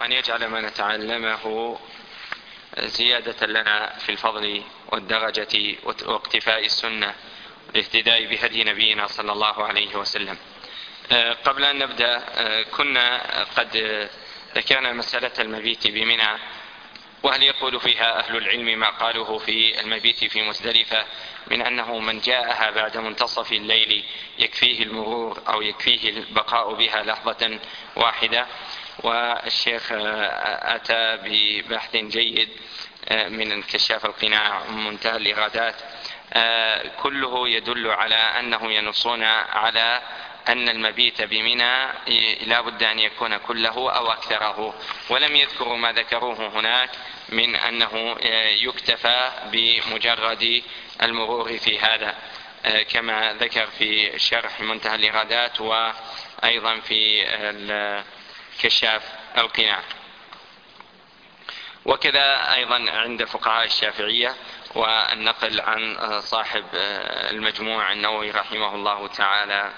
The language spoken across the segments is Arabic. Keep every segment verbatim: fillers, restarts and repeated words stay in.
وأن يجعل ما نتعلمه زيادة لنا في الفضل والدرجة واقتفاء السنة والاهتداء بهدي نبينا صلى الله عليه وسلم. قبل أن نبدأ، كنا قد ذكرنا مسألة المبيت بمنى، وهل يقول فيها أهل العلم ما قالوه في المبيت في مزدلفة من أنه من جاءها بعد منتصف الليل يكفيه المرور أو يكفيه البقاء بها لحظة واحدة. والشيخ أتى ببحث جيد من كشاف القناع منتهى الإغاثات، كله يدل على أنهم ينصون على أن المبيت بمنى لا بد أن يكون كله أو أكثره، ولم يذكروا ما ذكروه هناك من أنه يكتفى بمجرد المرور في هذا، كما ذكر في شرح منتهى الإغاثات وأيضا في كشاف القناع. وكذا أيضا عند فقهاء الشافعية، والنقل عن صاحب المجموع النووي رحمه الله تعالى.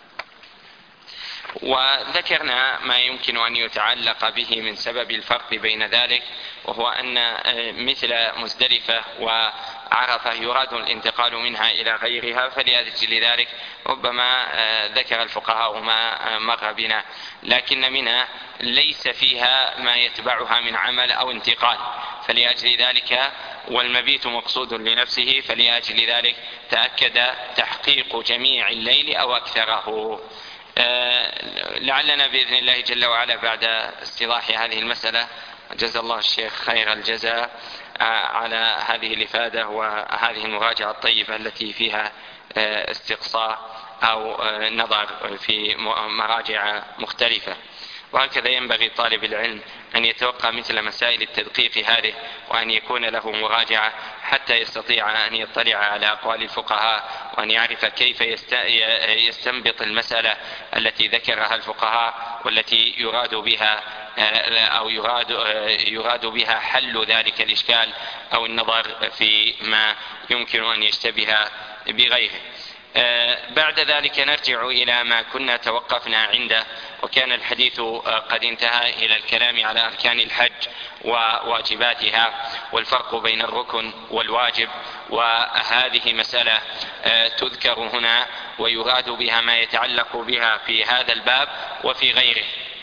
وذكرنا ما يمكن أن يتعلق به من سبب الفرق بين ذلك، وهو أن مثل مزدلفة وعرفة يراد الانتقال منها إلى غيرها، فلأجل ذلك ربما ذكر الفقهاء ما مر بنا، لكن منها ليس فيها ما يتبعها من عمل أو انتقال، فلأجل ذلك والمبيت مقصود لنفسه، فلأجل ذلك تأكد تحقيق جميع الليل أو أكثره. لعلنا بإذن الله جل وعلا بعد استيضاح هذه المسألة، جزا الله الشيخ خير الجزاء على هذه الإفادة وهذه المراجعة الطيبة التي فيها استقصاء أو نظر في مراجع مختلفة. وهكذا ينبغي طالب العلم أن يتوقع مثل مسائل التدقيق هذه، وأن يكون له مراجعة حتى يستطيع أن يطلع على أقوال الفقهاء، وأن يعرف كيف يستنبط المسألة التي ذكرها الفقهاء والتي يراد بها أو يراد, يراد بها حل ذلك الإشكال أو النظر في ما يمكن أن يشتبه بغيره. بعد ذلك نرجع إلى ما كنا توقفنا عنده، وكان الحديث قد انتهى إلى الكلام على أركان الحج وواجباتها والفرق بين الركن والواجب، وهذه مسألة تذكر هنا ويراد بها ما يتعلق بها في هذا الباب وفي غيره.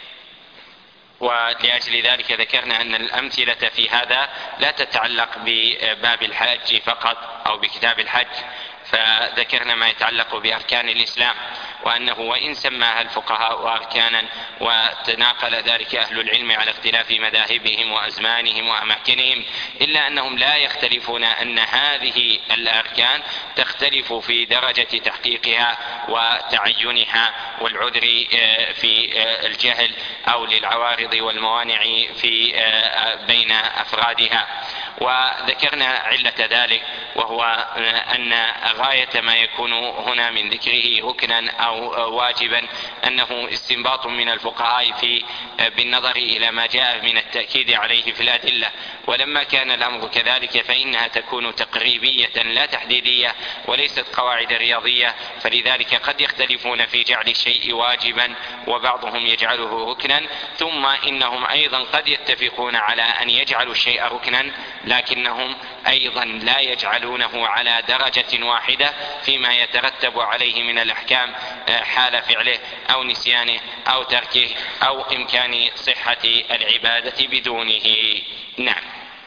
ولأجل ذلك ذكرنا أن الأمثلة في هذا لا تتعلق بباب الحج فقط أو بكتاب الحج، فذكرنا ما يتعلق بأركان الإسلام، وأنه وإن سماها الفقهاء أركانا وتناقل ذلك أهل العلم على اختلاف مذاهبهم وأزمانهم وأماكنهم، إلا أنهم لا يختلفون أن هذه الأركان تختلف في درجة تحقيقها وتعينها والعذر في الجهل أو للعوارض والموانع في بين أفرادها. وذكرنا علة ذلك، وهو أن غاية ما يكون هنا من ذكره ركنا أو واجبا أنه استنباط من الفقهاء في بالنظر إلى ما جاء من التأكيد عليه في الأدلة، ولما كان الأمر كذلك فإنها تكون تقريبية لا تحديدية وليست قواعد رياضية، فلذلك قد يختلفون في جعل الشيء واجبا وبعضهم يجعله ركنا، ثم إنهم أيضا قد يتفقون على أن يجعلوا الشيء ركنا، لكنهم أيضا لا يجعلونه على درجة واحدة فيما يترتب عليه من الأحكام حال فعله أو نسيانه أو تركه أو إمكان صحة العبادة بدونه. نعم.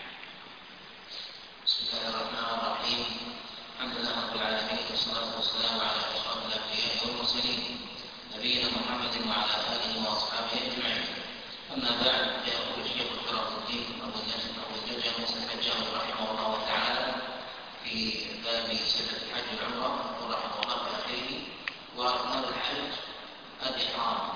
بسم الله الرحمن الرحيم. الحمد لله رب العالمين، والصلاة والسلام على أشرف الأنبياء والمرسلين نبينا محمد وعلى آله وأصحابه أجمعين. أما بعد، فيقول الشيخ شرف الدين أبو الحجاج رحمه الله تعالى في باب صفة الحج والعمرة ورحمه الله في آخره: وأركان الحج الإحرام.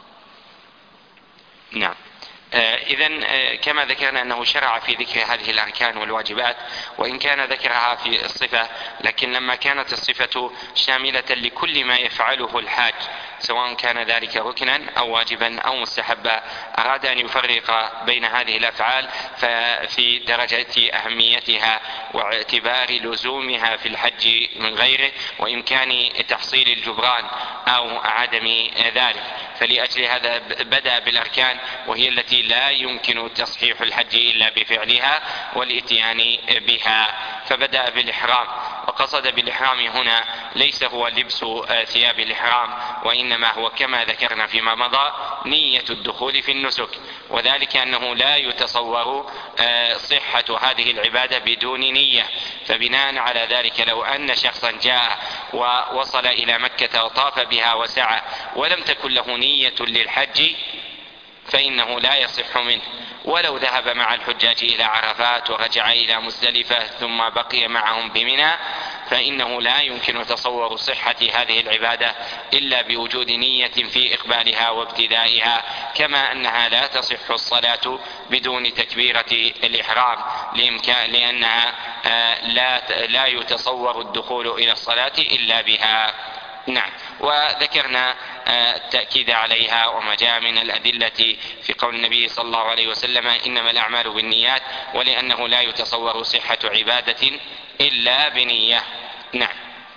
نعم. إذن كما ذكرنا أنه شرع في ذكر هذه الأركان والواجبات، وإن كان ذكرها في الصفة، لكن لما كانت الصفة شاملة لكل ما يفعله الحاج سواء كان ذلك ركنا أو واجبا أو مستحبا، أراد أن يفرق بين هذه الأفعال ففي درجة أهميتها واعتبار لزومها في الحج من غيره وإمكان تحصيل الجبران أو عدم ذلك. فلأجل هذا بدأ بالأركان، وهي التي لا يمكن تصحيح الحج إلا بفعلها والإتيان بها، فبدأ بالإحرام. وقصد بالإحرام هنا ليس هو لبس ثياب الإحرام، وإنما هو كما ذكرنا فيما مضى نية الدخول في النسك، وذلك أنه لا يتصور صحة هذه العبادة بدون نية. فبناء على ذلك لو أن شخصا جاء ووصل إلى مكة وطاف بها وسعى ولم تكن له نية للحج فإنه لا يصح منه، ولو ذهب مع الحجاج إلى عرفات ورجع إلى مزدلفة ثم بقي معهم بمنى فإنه لا يمكن تصور صحة هذه العبادة إلا بوجود نية في إقبالها وابتدائها، كما أنها لا تصح الصلاة بدون تكبيرة الإحرام لأنها لا لا يتصور الدخول إلى الصلاة إلا بها. نعم. وذكرنا التأكيد عليها وما جاء من الأدلة في قول النبي صلى الله عليه وسلم إنما الأعمال بالنيات، ولأنه لا يتصور صحة عبادة إلا بنية. نعم.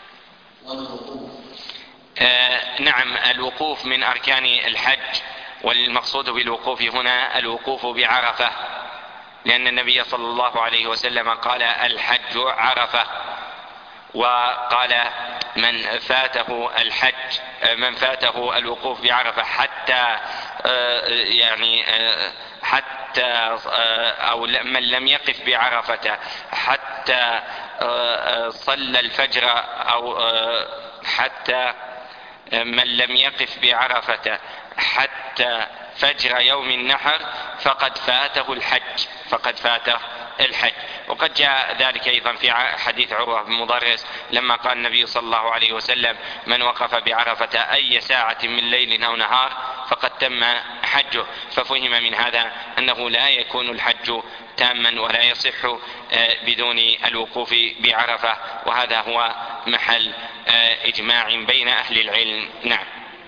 آه نعم. الوقوف من أركان الحج، والمقصود بالوقوف هنا الوقوف بعرفة، لأن النبي صلى الله عليه وسلم قال الحج عرفة، وقال من فاته الحج من فاته الوقوف بعرفة حتى يعني حتى أو من لم يقف بعرفة حتى صلى الفجر أو حتى من لم يقف بعرفة حتى فجر يوم النحر فقد فاته الحج فقد فاته الحج. وقد جاء ذلك أيضا في حديث عروة بن مضرس لما قال النبي صلى الله عليه وسلم من وقف بعرفة أي ساعة من ليل أو نهار فقد تم حجه، ففهم من هذا أنه لا يكون الحج تاما ولا يصح بدون الوقوف بعرفة، وهذا هو محل إجماع بين أهل العلم. نعم.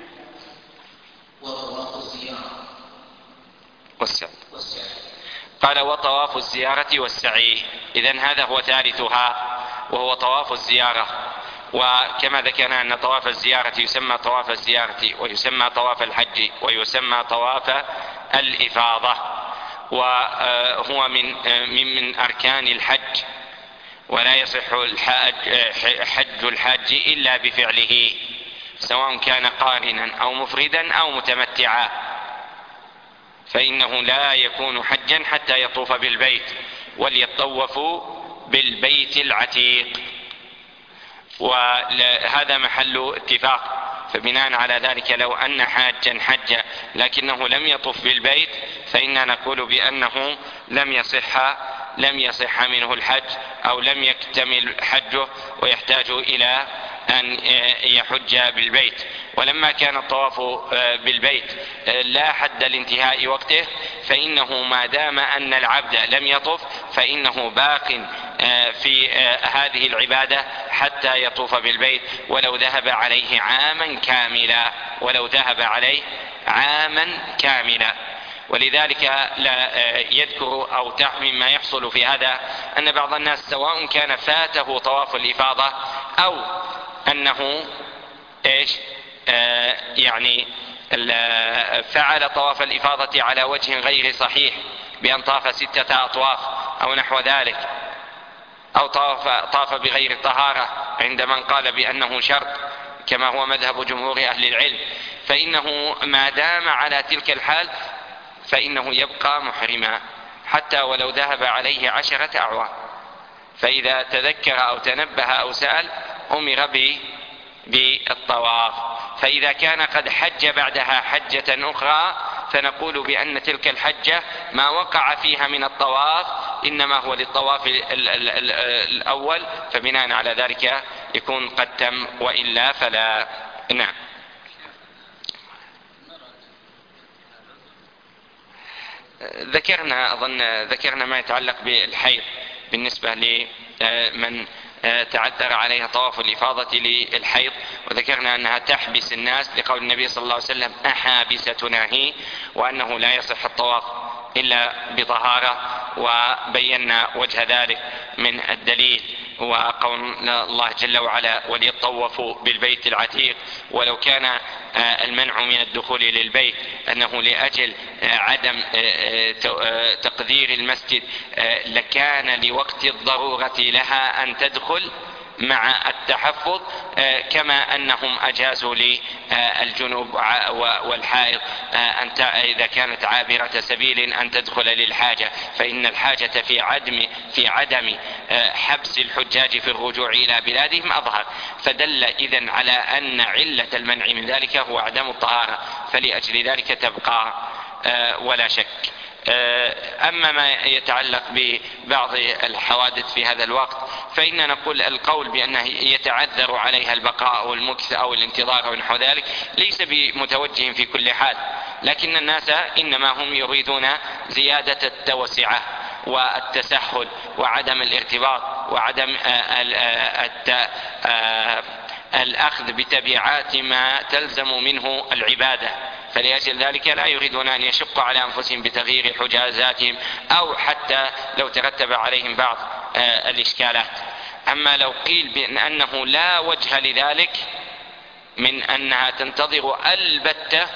والسعي. قال وطواف الزيارة والسعي، إذن هذا هو ثالثها وهو طواف الزيارة. وكما ذكرنا أن طواف الزيارة يسمى طواف الزيارة ويسمى طواف الحج ويسمى طواف الإفاضة، وهو من من, من أركان الحج، ولا يصح الحج حج الحاج إلا بفعله سواء كان قارنا أو مفردا أو متمتعا، فإنه لا يكون حجا حتى يطوف بالبيت، وليطوفوا بالبيت العتيق، وهذا محل اتفاق. فبناء على ذلك لو أن حاجا حج لكنه لم يطوف بالبيت فإننا نقول بأنه لم يصح لم يصح منه الحج أو لم يكتمل حجه ويحتاج إلى أن يحج بالبيت. ولما كان الطواف بالبيت لا حد لانتهاء وقته فإنه ما دام أن العبد لم يطف فإنه باق في هذه العبادة حتى يطوف بالبيت ولو ذهب عليه عاما كاملا ولو ذهب عليه عاما كاملا. ولذلك لا يذكر أو مما يحصل في هذا أن بعض الناس سواء كان فاته طواف الإفاضة أو أنه إيش آه يعني فعل طواف الإفاضة على وجه غير صحيح بأن طاف ستة أطواف أو نحو ذلك، أو طاف, طاف بغير طهارة عند من قال بأنه شرط كما هو مذهب جمهور أهل العلم، فإنه ما دام على تلك الحال فإنه يبقى محرما حتى ولو ذهب عليه عشرة أعوام. فإذا تذكر أو تنبه أو سأل أمر بالطواف. فإذا كان قد حج بعدها حجة أخرى فنقول بأن تلك الحجة ما وقع فيها من الطواف إنما هو للطواف الأول، فبناء على ذلك يكون قد تم، وإلا فلا. نعم. ذكرنا أظن ذكرنا ما يتعلق بالحيض بالنسبة لمن تعذر عليها طواف الإفاضة للحيض، وذكرنا أنها تحبس الناس لقول النبي صلى الله عليه وسلم أحابستنا هي، وأنه لا يصح الطواف إلا بطهارة، وبينا وجه ذلك من الدليل وقول الله جل وعلا وليطوفوا بالبيت العتيق، ولو كان المنع من الدخول للبيت أنه لأجل عدم تقدير المسجد لكان لوقت الضرورة لها أن تدخل مع التحفظ، كما أنهم أجازوا للجنوب والحائض أن إذا كانت عابرة سبيل أن تدخل للحاجة، فإن الحاجة في عدم في عدم حبس الحجاج في الرجوع إلى بلادهم أظهر، فدل إذن على أن علة المنع من ذلك هو عدم الطهارة، فلأجل ذلك تبقى ولا شك. أما ما يتعلق ببعض الحوادث في هذا الوقت فإننا نقول القول بأنه يتعذر عليها البقاء أو المكث أو الانتظار أو نحو ذلك ليس بمتوجه في كل حال، لكن الناس إنما هم يريدون زيادة التوسعة والتسهل وعدم الارتباط وعدم الأخذ بتبعات ما تلزم منه العبادة، فلأجل ذلك لا يريدون أن يشقوا على أنفسهم بتغيير حجازاتهم أو حتى لو ترتب عليهم بعض الإشكالات. أما لو قيل بأنه لا وجه لذلك من أنها تنتظر البتة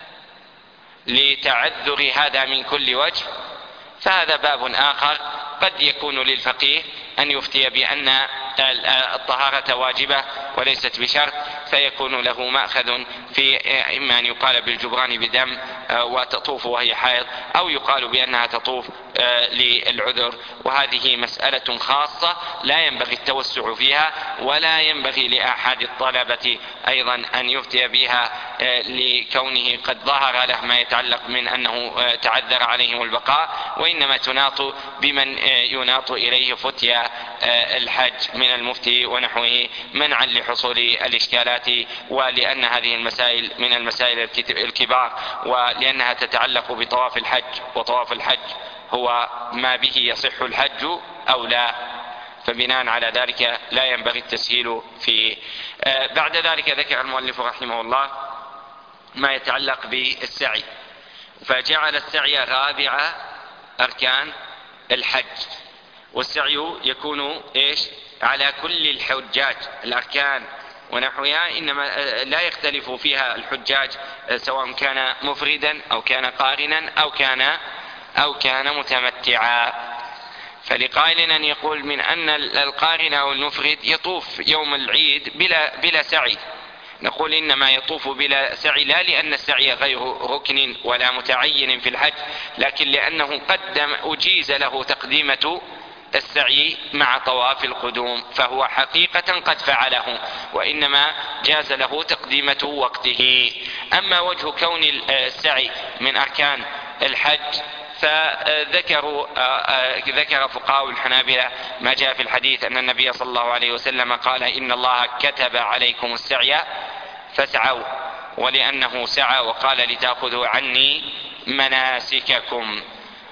لتعذر هذا من كل وجه، فهذا باب آخر، قد يكون للفقيه أن يفتي بأن الطهارة واجبة وليست بشرط، فيكون له مأخذ في إما أن يقال بالجبران بدم وتطوف وهي حائض، أو يقال بأنها تطوف للعذر، وهذه مسألة خاصة لا ينبغي التوسع فيها، ولا ينبغي لأحد الطلبة أيضا أن يفتي بها لكونه قد ظهر له ما يتعلق من أنه تعذر عليهم البقاء، وإنما تناط بمن يناط إليه فتيا الحج من المفتي ونحوه منعا لحصول الإشكالات، ولأن هذه المسائل من المسائل الكبار، ولأنها تتعلق بطواف الحج، وطواف الحج هو ما به يصح الحج أو لا، فبناء على ذلك لا ينبغي التسهيل فيه. بعد ذلك ذكر المؤلف رحمه الله ما يتعلق بالسعي، فجعل السعي رابع أركان الحج، والسعي يكون إيش على كل الحجاج الأركان ونحوها، إنما لا يختلف فيها الحجاج سواء كان مفردا أو كان قارنا أو كان أو كان متمتعا. فلقائل أن يقول من أن القارن أو المفرد يطوف يوم العيد بلا, بلا سعي، نقول إنما يطوف بلا سعي لا لأن السعي غير ركن ولا متعين في الحج، لكن لأنه قدم أجيز له تقديمة السعي مع طواف القدوم، فهو حقيقة قد فعله، وإنما جاز له تقديمة وقته. أما وجه كون السعي من أركان الحج فذكروا ذكر فقهاء الحنابلة ما جاء في الحديث أن النبي صلى الله عليه وسلم قال إن الله كتب عليكم السعي فاسعوا، ولأنه سعى وقال لتأخذوا عني مناسككم.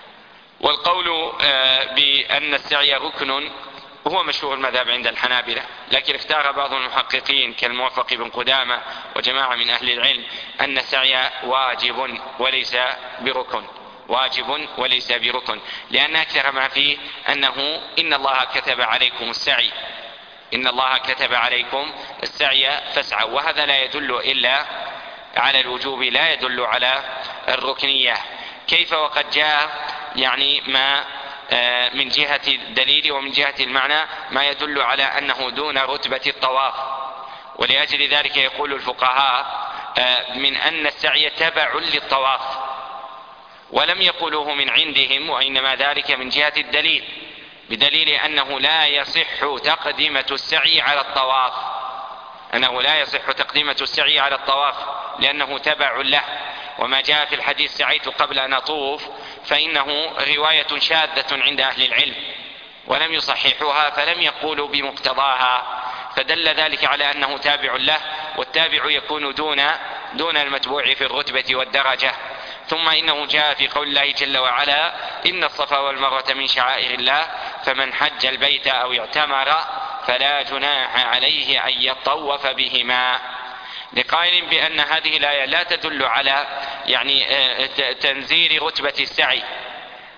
والقول بأن السعي ركن هو مشهور المذهب عند الحنابلة، لكن اختار بعض المحققين كالموفق بن قدامة وجماعة من أهل العلم أن السعي واجب وليس بركن، واجب وليس بركن، لأن أكثر ما فيه أنه إن الله كتب عليكم السعي، إن الله كتب عليكم السعي فاسعوا، وهذا لا يدل إلا على الوجوب، لا يدل على الركنية. كيف وقد جاء يعني ما من جهة الدليل ومن جهة المعنى ما يدل على أنه دون رتبة الطواف، ولأجل ذلك يقول الفقهاء من أن السعي تبع للطواف، ولم يقولوه من عندهم، وإنما ذلك من جهة الدليل، بدليل أنه لا يصح تقديمة السعي على الطواف، أنه لا يصح تقديمة السعي على الطواف لأنه تبع له. وما جاء في الحديث سعيت قبل أن أطوف فإنه رواية شاذة عند أهل العلم ولم يصححوها، فلم يقولوا بمقتضاها، فدل ذلك على أنه تابع له، والتابع يكون دون دون المتبوع في الرتبة والدرجة. ثم إنه جاء في قول الله جل وعلا إن الصفا والمروة من شعائر الله فمن حج البيت أو اعتمر فلا جناح عليه أن يطوف بهما، لقائل بأن هذه الآية لا تدل على يعني تنزيل رتبة السعي،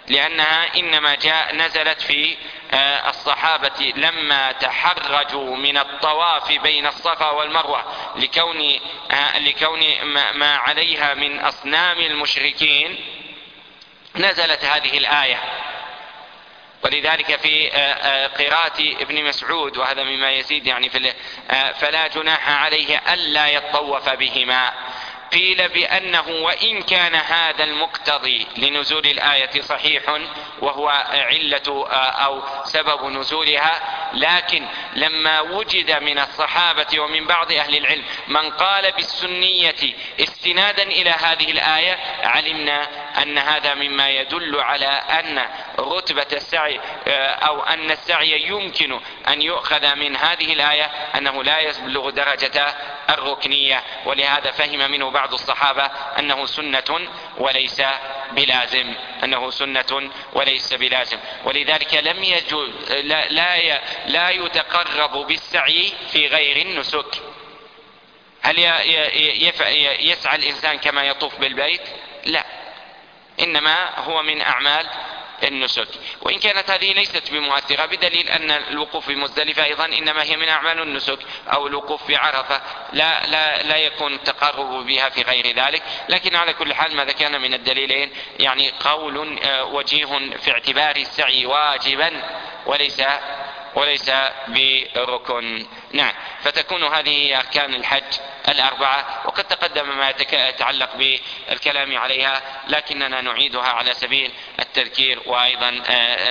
لأنها إنما جاء نزلت في الصحابة لما تحرجوا من الطواف بين الصفا والمروة لكون لكون ما عليها من أصنام المشركين، نزلت هذه الآية. ولذلك في قراءة ابن مسعود، وهذا مما يزيد يعني في فلا جناح عليه ألا يطوف بهما، قيل بأنه وإن كان هذا المقتضي لنزول الآية صحيح وهو علة أو سبب نزولها، لكن لما وجد من الصحابة ومن بعض أهل العلم من قال بالسنية استنادا إلى هذه الآية، علمنا أن هذا مما يدل على أن رتبة السعي أو أن السعي يمكن أن يؤخذ من هذه الآية أنه لا يبلغ درجة الركنية، ولهذا فهم منه بعض الصحابة أنه سنة وليس بلازم أنه سنة وليس بلازم. ولذلك لم يجوز لا, لا, لا يتقرب بالسعي في غير النسك. هل يسعى الإنسان كما يطوف بالبيت؟ لا، إنما هو من أعمال النسك، وإن كانت هذه ليست بمؤثرة، بدليل أن الوقوف في مزدلفة أيضا إنما هي من أعمال النسك، أو الوقوف في عرفة لا, لا, لا يكون التقرب بها في غير ذلك. لكن على كل حال ما ذكرنا من الدليلين يعني قول وجيه في اعتبار السعي واجبا وليس وليس بركن. نعم، فتكون هذه أركان الحج الأربعة، وقد تقدم ما يتعلق بالكلام عليها، لكننا نعيدها على سبيل التذكير وأيضا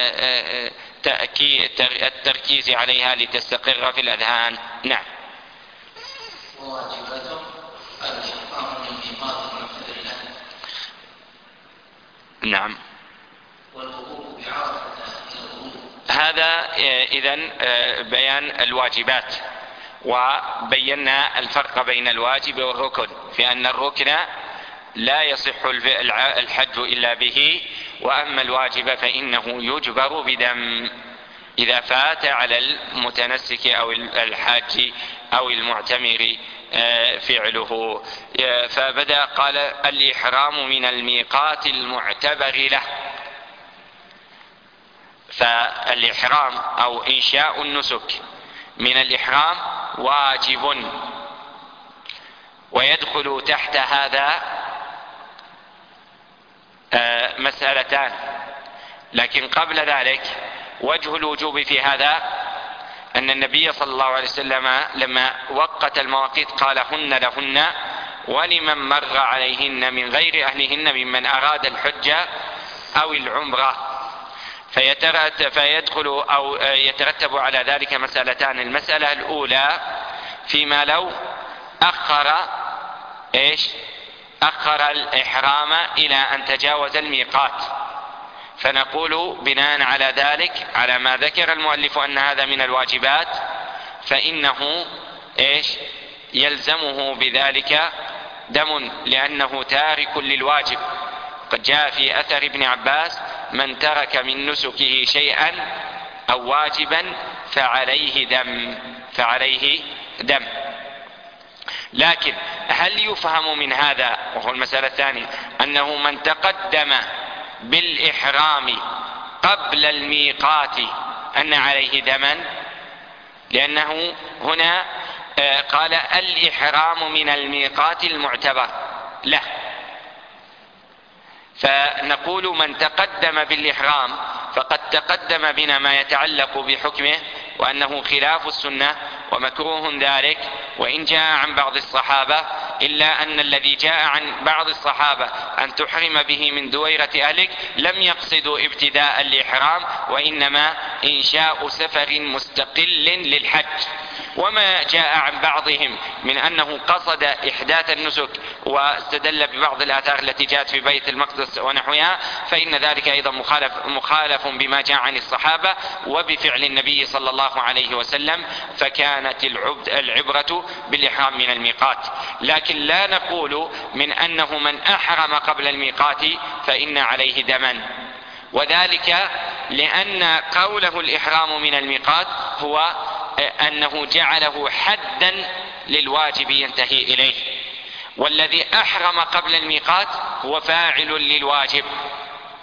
التركيز عليها لتستقر في الأذهان. نعم. نعم. هذا إذن بيان الواجبات، وبينا الفرق بين الواجب والركن، في أن الركن لا يصح الحج إلا به، وأما الواجب فإنه يجبر بدم إذا فات على المتنسك أو الحاج أو المعتمر فعله. فبدأ قال الإحرام من الميقات المعتبر له. فالإحرام أو إنشاء النسك من الإحرام واجب، ويدخل تحت هذا مسألتان. لكن قبل ذلك وجه الوجوب في هذا أن النبي صلى الله عليه وسلم لما وقت المواقيت قال هن لهن ولمن مر عليهن من غير أهلهن ممن أراد الحج أو العمرة. فيدخل أو يترتب على ذلك مسألتان. المسألة الأولى فيما لو أخر إيش أخر الإحرام إلى أن تجاوز الميقات، فنقول بناء على ذلك على ما ذكر المؤلف أن هذا من الواجبات، فإنه إيش يلزمه بذلك دم، لأنه تارك للواجب. قد جاء في أثر ابن عباس من ترك من نسكه شيئا أو واجبا فعليه دم فعليه دم. لكن هل يفهم من هذا، وهو المسألة الثانية، أنه من تقدم بالإحرام قبل الميقات أن عليه دما؟ لأنه هنا قال الإحرام من الميقات المعتبر له، فنقول من تقدم بالإحرام فقد تقدم بنا ما يتعلق بحكمه، وأنه خلاف السنة ومكروه ذلك وإن جاء عن بعض الصحابة، إلا أن الذي جاء عن بعض الصحابة أن تحرم به من دويرة أهلك لم يقصدوا ابتداء الإحرام، وإنما إنشاء سفر مستقل للحج. وما جاء عن بعضهم من أنه قصد إحداث النسك واستدل ببعض الآثار التي جاءت في بيت المقدس ونحوها، فإن ذلك أيضا مخالف, مخالف بما جاء عن الصحابة وبفعل النبي صلى الله عليه وسلم، فكانت العبرة بالإحرام من الميقات. لكن لا نقول من أنه من أحرم قبل الميقات فإن عليه دما، وذلك لأن قوله الإحرام من الميقات هو أنه جعله حدا للواجب ينتهي إليه، والذي أحرم قبل الميقات هو فاعل للواجب،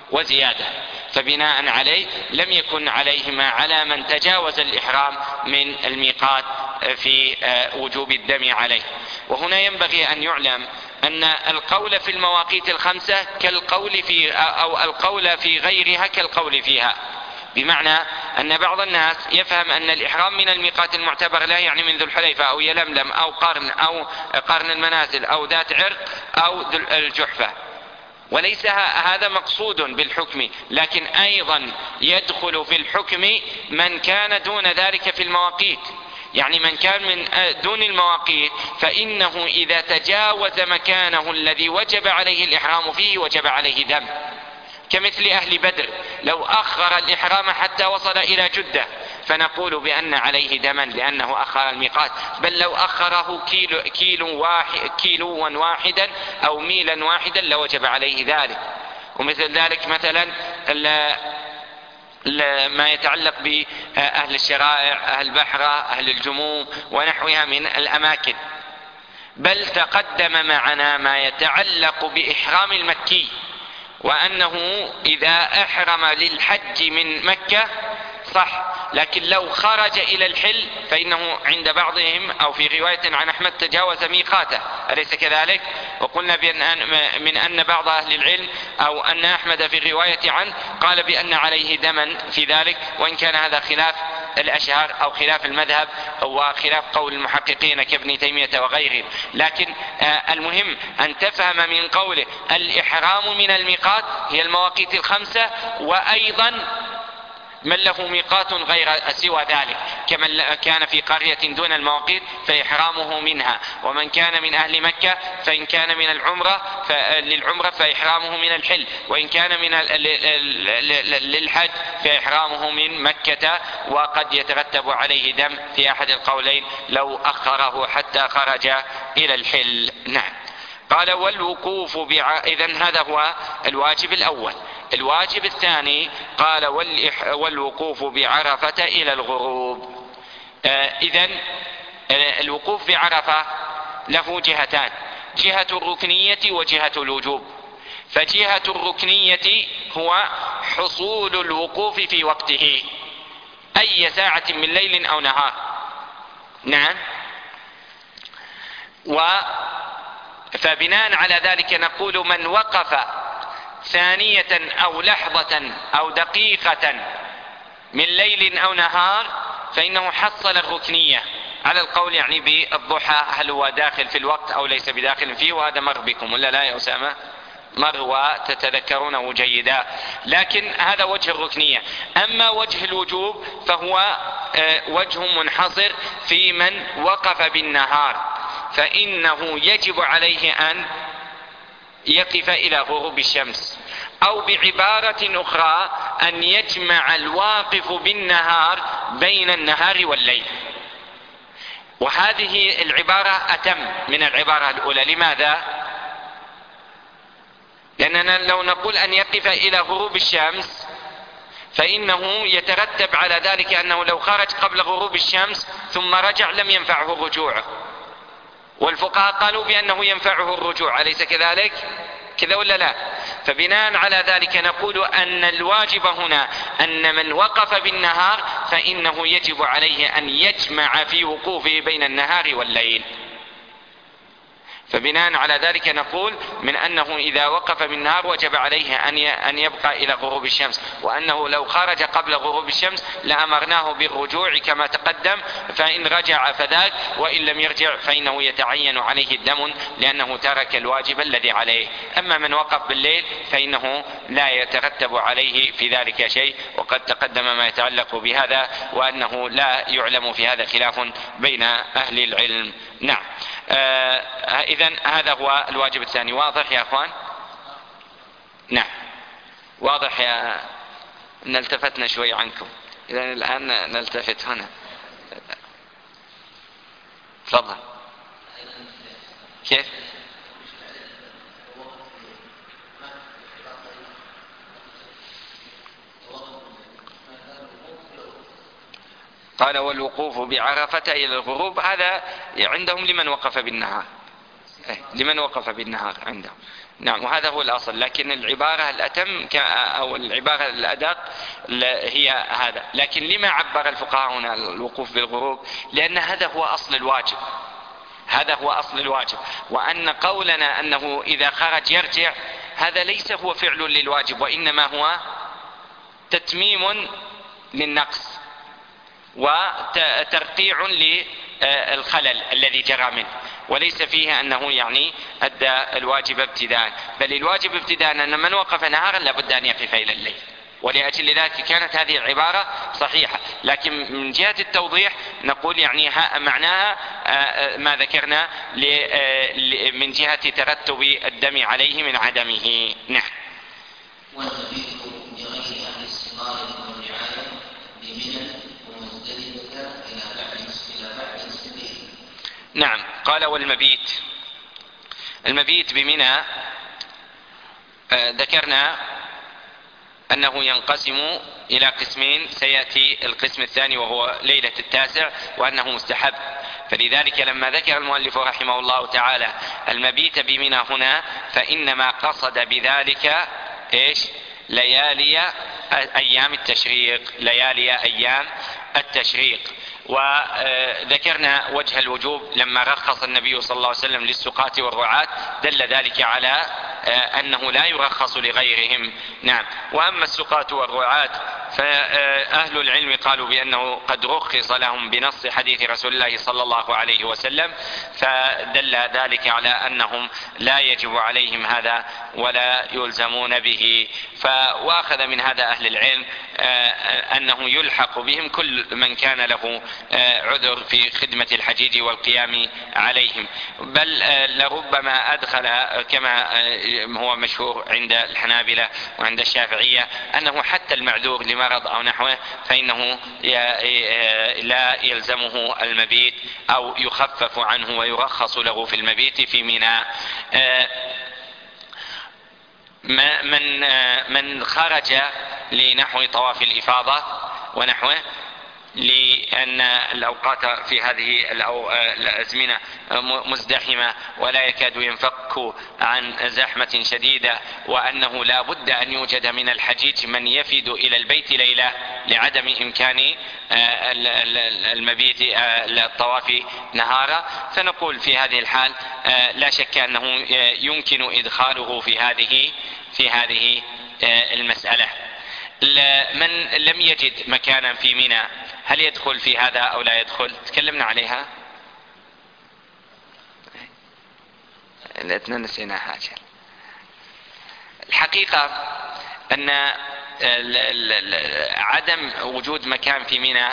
وزيادة، فبناء عليه لم يكن عليهما على من تجاوز الإحرام من الميقات في وجوب الدم عليه. وهنا ينبغي أن يعلم أن القول في المواقيت الخمسة كالقول في أو القول في غيرها كالقول فيها، بمعنى أن بعض الناس يفهم أن الإحرام من الميقات المعتبر له يعني من ذو الحليفة أو يلملم أو قرن أو قرن المنازل أو ذات عرق أو الجحفة، وليس هذا مقصود بالحكم، لكن أيضا يدخل في الحكم من كان دون ذلك في المواقيت. يعني من كان من دون المواقيت فإنه إذا تجاوز مكانه الذي وجب عليه الإحرام فيه وجب عليه دم، كمثل أهل بدر لو أخر الإحرام حتى وصل إلى جدة فنقول بأن عليه دما لأنه أخر الميقات، بل لو أخره كيلو, كيلو واحد كيلوا واحدا أو ميلا واحدا لوجب عليه ذلك. ومثل ذلك مثلا ما يتعلق بأهل الشرائع، أهل البحرة، أهل الجموم ونحوها من الأماكن. بل تقدم معنا ما يتعلق بإحرام المكي، وأنه إذا أحرم للحج من مكة صح، لكن لو خرج إلى الحل فإنه عند بعضهم أو في رواية عن أحمد تجاوز ميقاته، أليس كذلك؟ وقلنا بأن من أن بعض أهل العلم أو أن أحمد في الرواية عنه قال بأن عليه دما في ذلك، وإن كان هذا خلاف الأشهر أو خلاف المذهب وخلاف قول المحققين كابن تيمية وغيرهم. لكن المهم أن تفهم من قوله الإحرام من الميقات هي المواقيت الخمسة، وأيضا من له ميقات غير سوى ذلك، كمن كان في قرية دون المواقيت فإحرامه منها، ومن كان من أهل مكة فإن كان من العمرة للعمرة فإحرامه من الحل، وإن كان من للحج فإحرامه من مكة، وقد يترتب عليه دم في أحد القولين لو أخره حتى خرج إلى الحل. نعم. قال والوقوف بع... إذن هذا هو الواجب الأول. الواجب الثاني قال والوقوف بعرفة إلى الغروب. آه إذن الوقوف بعرفة له جهتان، جهة الركنية وجهة الوجوب. فجهة الركنية هو حصول الوقوف في وقته أي ساعة من ليل أو نهار. نعم. و فبناء على ذلك نقول من وقف ثانية أو لحظة أو دقيقة من ليل أو نهار فإنه حصل الركنية، على القول يعني بالضحى هل هو داخل في الوقت أو ليس بداخل فيه، وهذا مر بكم ولا لا يا أسامة؟ مر وتتذكرونه جيدا. لكن هذا وجه الركنية. أما وجه الوجوب فهو وجه منحصر في من وقف بالنهار، فإنه يجب عليه أن يقف إلى غروب الشمس، أو بعبارة أخرى أن يجمع الواقف بالنهار بين النهار والليل. وهذه العبارة أتم من العبارة الأولى. لماذا؟ لأننا لو نقول أن يقف إلى غروب الشمس فإنه يترتب على ذلك أنه لو خرج قبل غروب الشمس ثم رجع لم ينفعه رجوعه، والفقهاء قالوا بأنه ينفعه الرجوع، أليس كذلك؟ كذا ولا لا؟ فبناء على ذلك نقول أن الواجب هنا أن من وقف بالنهار فإنه يجب عليه أن يجمع في وقوفه بين النهار والليل. فبناء على ذلك نقول من أنه إذا وقف بالنهار وجب عليه أن يبقى إلى غروب الشمس، وأنه لو خرج قبل غروب الشمس لأمرناه بالرجوع كما تقدم، فإن رجع فذاك، وإن لم يرجع فإنه يتعين عليه الدم لأنه ترك الواجب الذي عليه. أما من وقف بالليل فإنه لا يترتب عليه في ذلك شيء، وقد تقدم ما يتعلق بهذا، وأنه لا يعلم في هذا خلاف بين أهل العلم. نعم. آه إذن هذا هو الواجب الثاني. واضح يا أخوان؟ نعم واضح. يا نلتفتنا شوي عنكم، إذن الآن نلتفت هنا. تفضل. كيف؟ قال والوقوف بعرفة إلى الغروب هذا عندهم لمن وقف بالنهار. لمن وقف بالنهار عنده. نعم، وهذا هو الأصل، لكن العبارة الأتم أو العبارة الأدق هي هذا. لكن لما عبر الفقهاء هنا الوقوف بالغروب؟ لأن هذا هو أصل الواجب، هذا هو أصل الواجب. وأن قولنا أنه إذا خرج يرجع هذا ليس هو فعل للواجب، وإنما هو تتميم للنقص وترقيع للخلل الذي جرى منه، وليس فيه أنه يعني أدى الواجب ابتداء، بل الواجب ابتداء أن من وقف نهارا لابد أن يقف إلى الليل، ولأجل ذلك كانت هذه العبارة صحيحة. لكن من جهة التوضيح نقول يعني معناها ما ذكرنا من جهة ترتب الدم عليه من عدمه. نعم. والمبيت لغير أهل السقاية والرعاية بمنى ومزدلفة إلى بعد إلى بعد السبيل. نعم، قال والمبيت، المبيت بمنى ذكرنا أنه ينقسم إلى قسمين، سيأتي القسم الثاني وهو ليلة التاسع، وأنه مستحب. فلذلك لما ذكر المؤلف رحمه الله تعالى المبيت بمنى هنا فإنما قصد بذلك إيش؟ ليالي أيام التشريق، ليالي أيام التشريق. وذكرنا وجه الوجوب لما رخص النبي صلى الله عليه وسلم للسقاة والرعاة، دل ذلك على أنه لا يرخص لغيرهم. نعم. وأما السقاة والرعاة فأهل العلم قالوا بأنه قد رخص لهم بنص حديث رسول الله صلى الله عليه وسلم، فدل ذلك على أنهم لا يجب عليهم هذا ولا يلزمون به. فواخذ من هذا أهل العلم أنه يلحق بهم كل من كان له عذر في خدمة الحجيج والقيام عليهم، بل لربما أدخل كما هو مشهور عند الحنابلة وعند الشافعية أنه حتى المعذور لمرض أو نحوه فإنه لا يلزمه المبيت أو يخفف عنه ويرخص له في المبيت في منى. من من خرج لنحو طواف الإفاضة ونحوه لأن الأوقات في هذه الأزمنة مزدحمة ولا يكاد ينفك عن زحمة شديدة، وأنه لا بد أن يوجد من الحجيج من يفد إلى البيت ليلة لعدم إمكان المبيت الطواف نهارا، فنقول في هذه الحال لا شك أنه يمكن إدخاله في هذه في هذه المسألة. من لم يجد مكانا في منى هل يدخل في هذا أو لا يدخل؟ تكلمنا عليها، لأننا نسينا حاجة. الحقيقة أن عدم وجود مكان في منى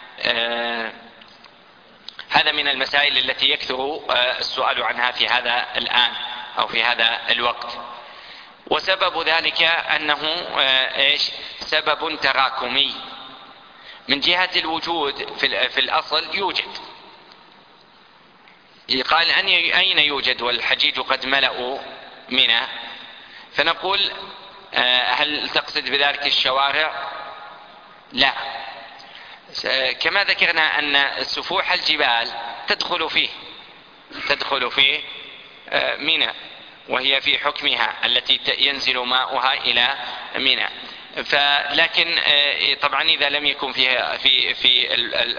هذا من المسائل التي يكثر السؤال عنها في هذا الآن أو في هذا الوقت، وسبب ذلك أنه إيش؟ سبب تراكمي. من جهة الوجود في الأصل يوجد، قال أين يوجد والحجيج قد ملأوا منى، فنقول هل تقصد بذلك الشوارع؟ لا، كما ذكرنا أن سفوح الجبال تدخل فيه تدخل فيه منى، وهي في حكمها التي ينزل ماؤها إلى منى. فلكن طبعا إذا لم يكن فيها في في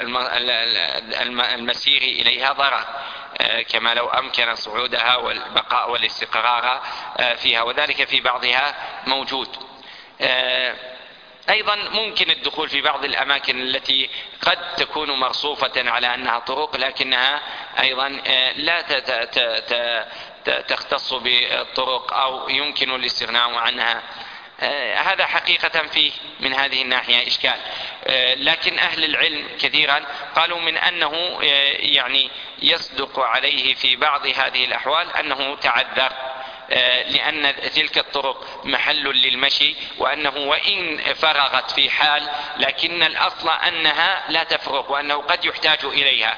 المسير إليها ضرر، كما لو أمكن صعودها والبقاء والاستقرار فيها، وذلك في بعضها موجود. أيضا ممكن الدخول في بعض الأماكن التي قد تكون مرصوفة على أنها طرق لكنها أيضا لا تختص بالطرق أو يمكن الاستغناء عنها. هذا حقيقة فيه من هذه الناحية إشكال، لكن أهل العلم كثيرا قالوا من أنه يعني يصدق عليه في بعض هذه الأحوال أنه تعذر، لأن تلك الطرق محل للمشي، وأنه وإن فرغت في حال لكن الأصل أنها لا تفرغ وأنه قد يحتاج إليها،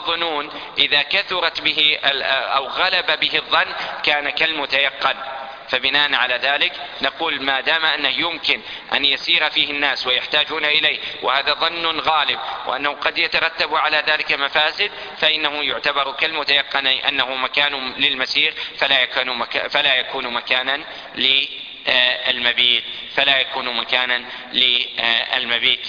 والمظنون إذا كثرت به أو غلب به الظن كان كالمتيقن. فبناء على ذلك نقول ما دام أنه يمكن أن يسير فيه الناس ويحتاجون إليه، وهذا ظن غالب وأنه قد يترتب على ذلك مفاسد، فإنه يعتبر كالمتيقن أنه مكان للمسير فلا يكون, مكا فلا يكون مكانا للمبيت فلا يكون مكانا للمبيت.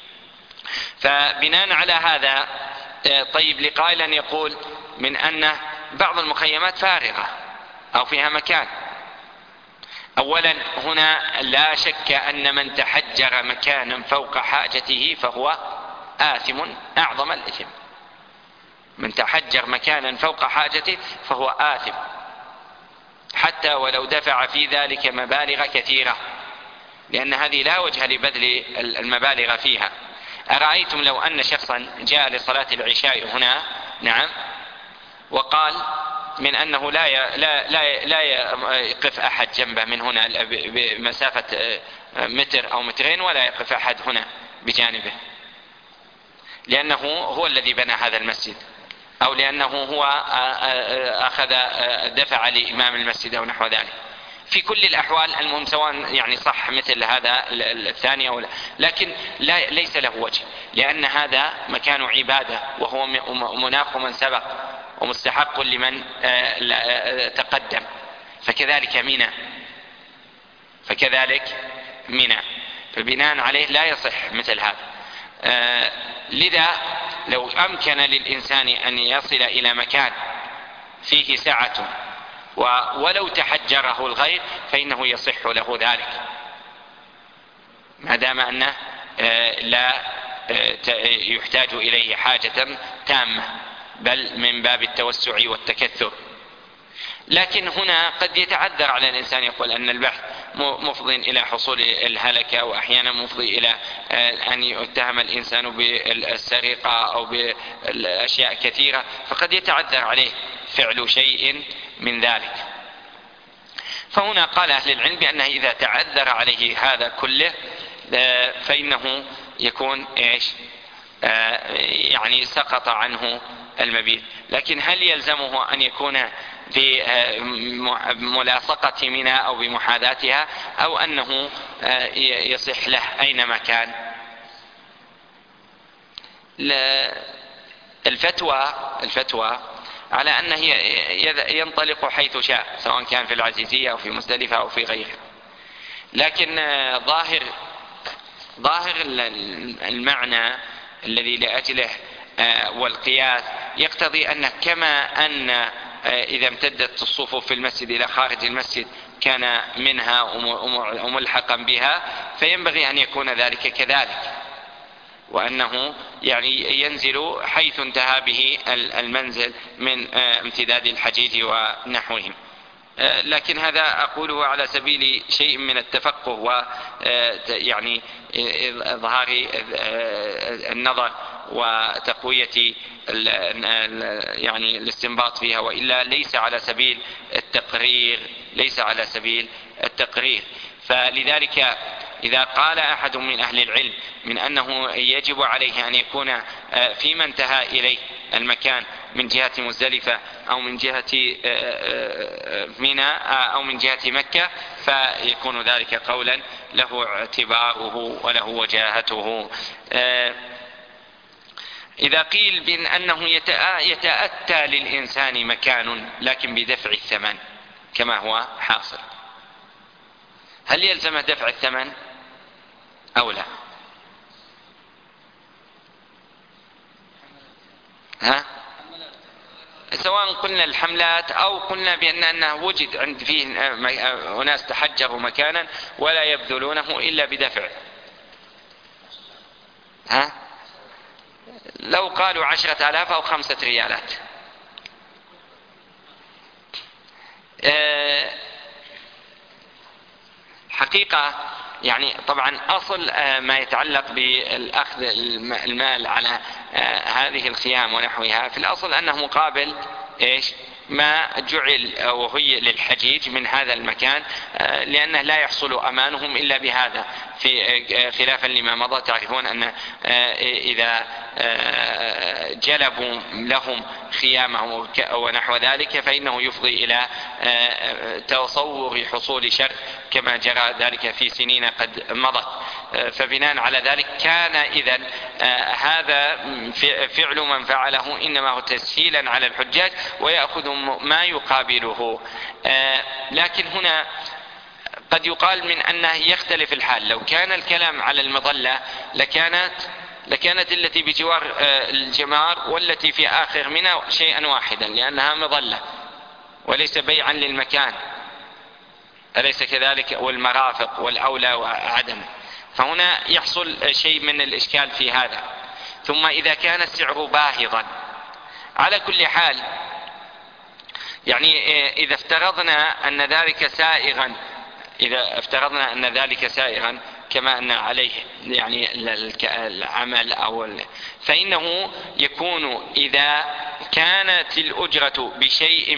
فبناء على هذا طيب لقائل يقول من أن بعض المخيمات فارغة أو فيها مكان. أولا هنا لا شك أن من تحجر مكانا فوق حاجته فهو آثم أعظم الإثم. من تحجر مكانا فوق حاجته فهو آثم حتى ولو دفع في ذلك مبالغ كثيرة، لأن هذه لا وجه لبذل المبالغ فيها. أرأيتم لو أن شخصا جاء لصلاة العشاء هنا نعم وقال من أنه لا لا لا لا يقف أحد جنبه من هنا بمسافة متر أو مترين، ولا يقف أحد هنا بجانبه، لأنه هو الذي بنى هذا المسجد، أو لأنه هو أخذ دفع لإمام المسجد أو نحو ذلك. في كل الأحوال المهم سواء يعني صح مثل هذا الثاني أو لا، لكن لا ليس له وجه، لأن هذا مكان عبادة وهو مناخ من سبق ومستحق لمن تقدم، فكذلك منى فكذلك منى فبناء عليه لا يصح مثل هذا. لذا لو أمكن للإنسان أن يصل إلى مكان فيه سعة ولو تحجره الغير فإنه يصح له ذلك، ما دام أنه لا يحتاج إليه حاجة تامة، بل من باب التوسع والتكثر. لكن هنا قد يتعذر على الإنسان يقول أن البحث مفضي إلى حصول الهلكة، وأحيانا مفضي إلى أن يتهم الإنسان بالسرقة أو بالأشياء كثيرة، فقد يتعذر عليه فعل شيء من ذلك. فهنا قال أهل العلم بأنه إذا تعذر عليه هذا كله فإنه يكون إيش يعني سقط عنه المبيت. لكن هل يلزمه أن يكون بملاصقة منى أو بمحاذاتها، أو أنه يصح له أينما كان؟ الفتوى الفتوى على أنه ينطلق حيث شاء، سواء كان في العزيزية أو في مزدلفة أو في غيرها. لكن ظاهر ظاهر المعنى الذي لأجله والقياس يقتضي أن كما أن إذا امتدت الصفوف في المسجد إلى خارج المسجد كان منها وملحقا بها، فينبغي أن يكون ذلك كذلك، وأنه يعني ينزل حيث انتهى به المنزل من امتداد الحجيج ونحوهم. لكن هذا أقوله على سبيل شيء من التفقه ويعني إظهار النظر وتقوية يعني الاستنباط فيها، وإلا ليس على سبيل التقرير ليس على سبيل التقرير. فلذلك إذا قال أحد من أهل العلم من أنه يجب عليه أن يكون فيما انتهى إليه المكان من جهة مزدلفة أو من جهة منى أو من جهة مكة، فيكون ذلك قولا له اعتباره وله وجاهته. إذا قيل بأنه يتأتى للإنسان مكان لكن بدفع الثمن كما هو حاصل، هل يلزم دفع الثمن أو لا؟ ها؟ سواء قلنا الحملات أو قلنا بأن أنه وجد عند فيه أناس تحجروا مكانا ولا يبذلونه إلا بدفع. ها؟ لو قالوا عشرة آلاف أو خمسة ريالات. أه حقيقة يعني طبعا أصل ما يتعلق بالأخذ المال على هذه الخيام ونحوها في الأصل أنه مقابل إيش ما جعل وهي للحجيج من هذا المكان، لأنه لا يحصل أمانهم إلا بهذا، في خلافا لما مضى تعرفون أن إذا جلبوا لهم خيامهم ونحو ذلك فإنه يفضي إلى تصور حصول شر كما جرى ذلك في سنين قد مضت. فبناء على ذلك كان إذن هذا فعل من فعله إنما هو تسهيلا على الحجاج ويأخذ ما يقابله. لكن هنا قد يقال من أنه يختلف الحال. لو كان الكلام على المظلة لكانت لكانت التي بجوار الجمار والتي في آخر منها شيئا واحدا لأنها مظلة وليس بيعا للمكان، أليس كذلك؟ والمرافق والأولى وعدم. فهنا يحصل شيء من الإشكال في هذا. ثم إذا كان السعر باهظا على كل حال، يعني إذا افترضنا أن ذلك سائغا إذا افترضنا أن ذلك سائغا كما أن عليه يعني العمل أو فإنه يكون إذا كانت الأجرة بشيء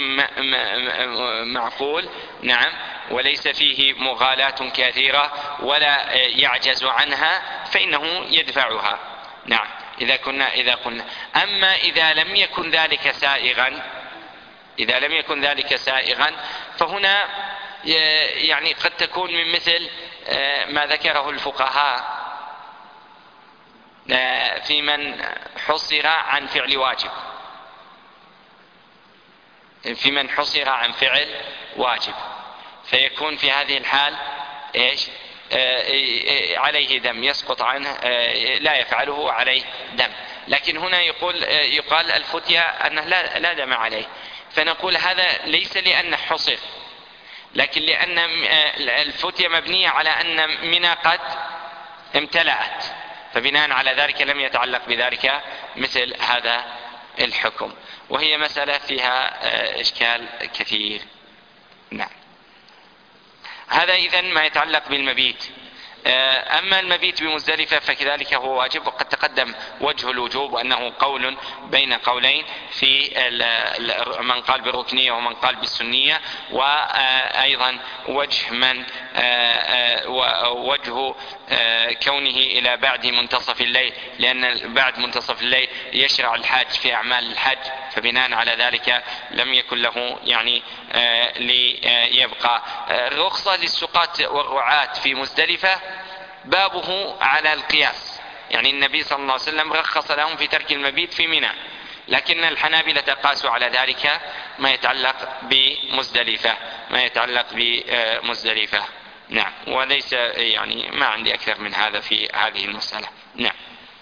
معقول نعم وليس فيه مغالاة كثيرة ولا يعجز عنها فإنه يدفعها نعم إذا كنا إذا قلنا. أما إذا لم يكن ذلك سائغا إذا لم يكن ذلك سائغا فهنا يعني قد تكون من مثل ما ذكره الفقهاء في من حصر عن فعل واجب في من حصر عن فعل واجب فيكون في هذه الحال إيش عليه دم يسقط عنه لا يفعله عليه دم. لكن هنا يقول يقال الفتية أنه لا, لا دم عليه، فنقول هذا ليس لأنه حصر لكن لأن الفتية مبنية على أن منى قد امتلأت، فبناء على ذلك لم يتعلق بذلك مثل هذا الحكم، وهي مسألة فيها إشكال كثير. نعم هذا إذن ما يتعلق بالمبيت. أما المبيت بمزدلفة فكذلك هو واجب، وقد تقدم وجه الوجوب وأنه قول بين قولين في من قال بالركنية ومن قال بالسنية، وأيضا وجه من وجه كونه إلى بعد منتصف الليل، لأن بعد منتصف الليل يشرع الحاج في أعمال الحج، فبناء على ذلك لم يكن له يعني ليبقى. الرخصة للسقاة والرعاة في مزدلفة بابه على القياس، يعني النبي صلى الله عليه وسلم رخص لهم في ترك المبيت في منى، لكن الحنابلة قاسوا على ذلك ما يتعلق بمزدلفة ما يتعلق بمزدلفة. نعم وليس يعني ما عندي أكثر من هذا في هذه المسألة. نعم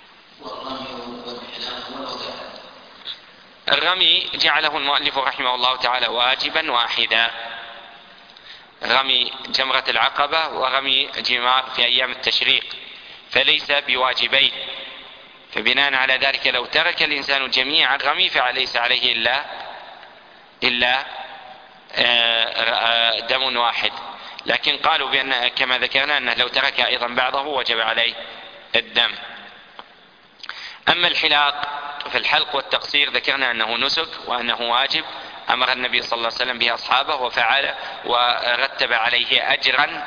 الرمي جعله المؤلف رحمه الله تعالى واجبا واحدا، رمي جمرة العقبة ورمي جمار في أيام التشريق، فليس بواجبين. فبناء على ذلك لو ترك الإنسان جميع الرمي فليس عليه إلا إلا دم واحد، لكن قالوا بأن كما ذكرنا أنه لو ترك أيضا بعضه وجب عليه الدم. أما الحلاق فالحلق والتقصير ذكرنا أنه نسك وأنه واجب، أمر النبي صلى الله عليه وسلم به أصحابه وفعل ورتب عليه أجرا،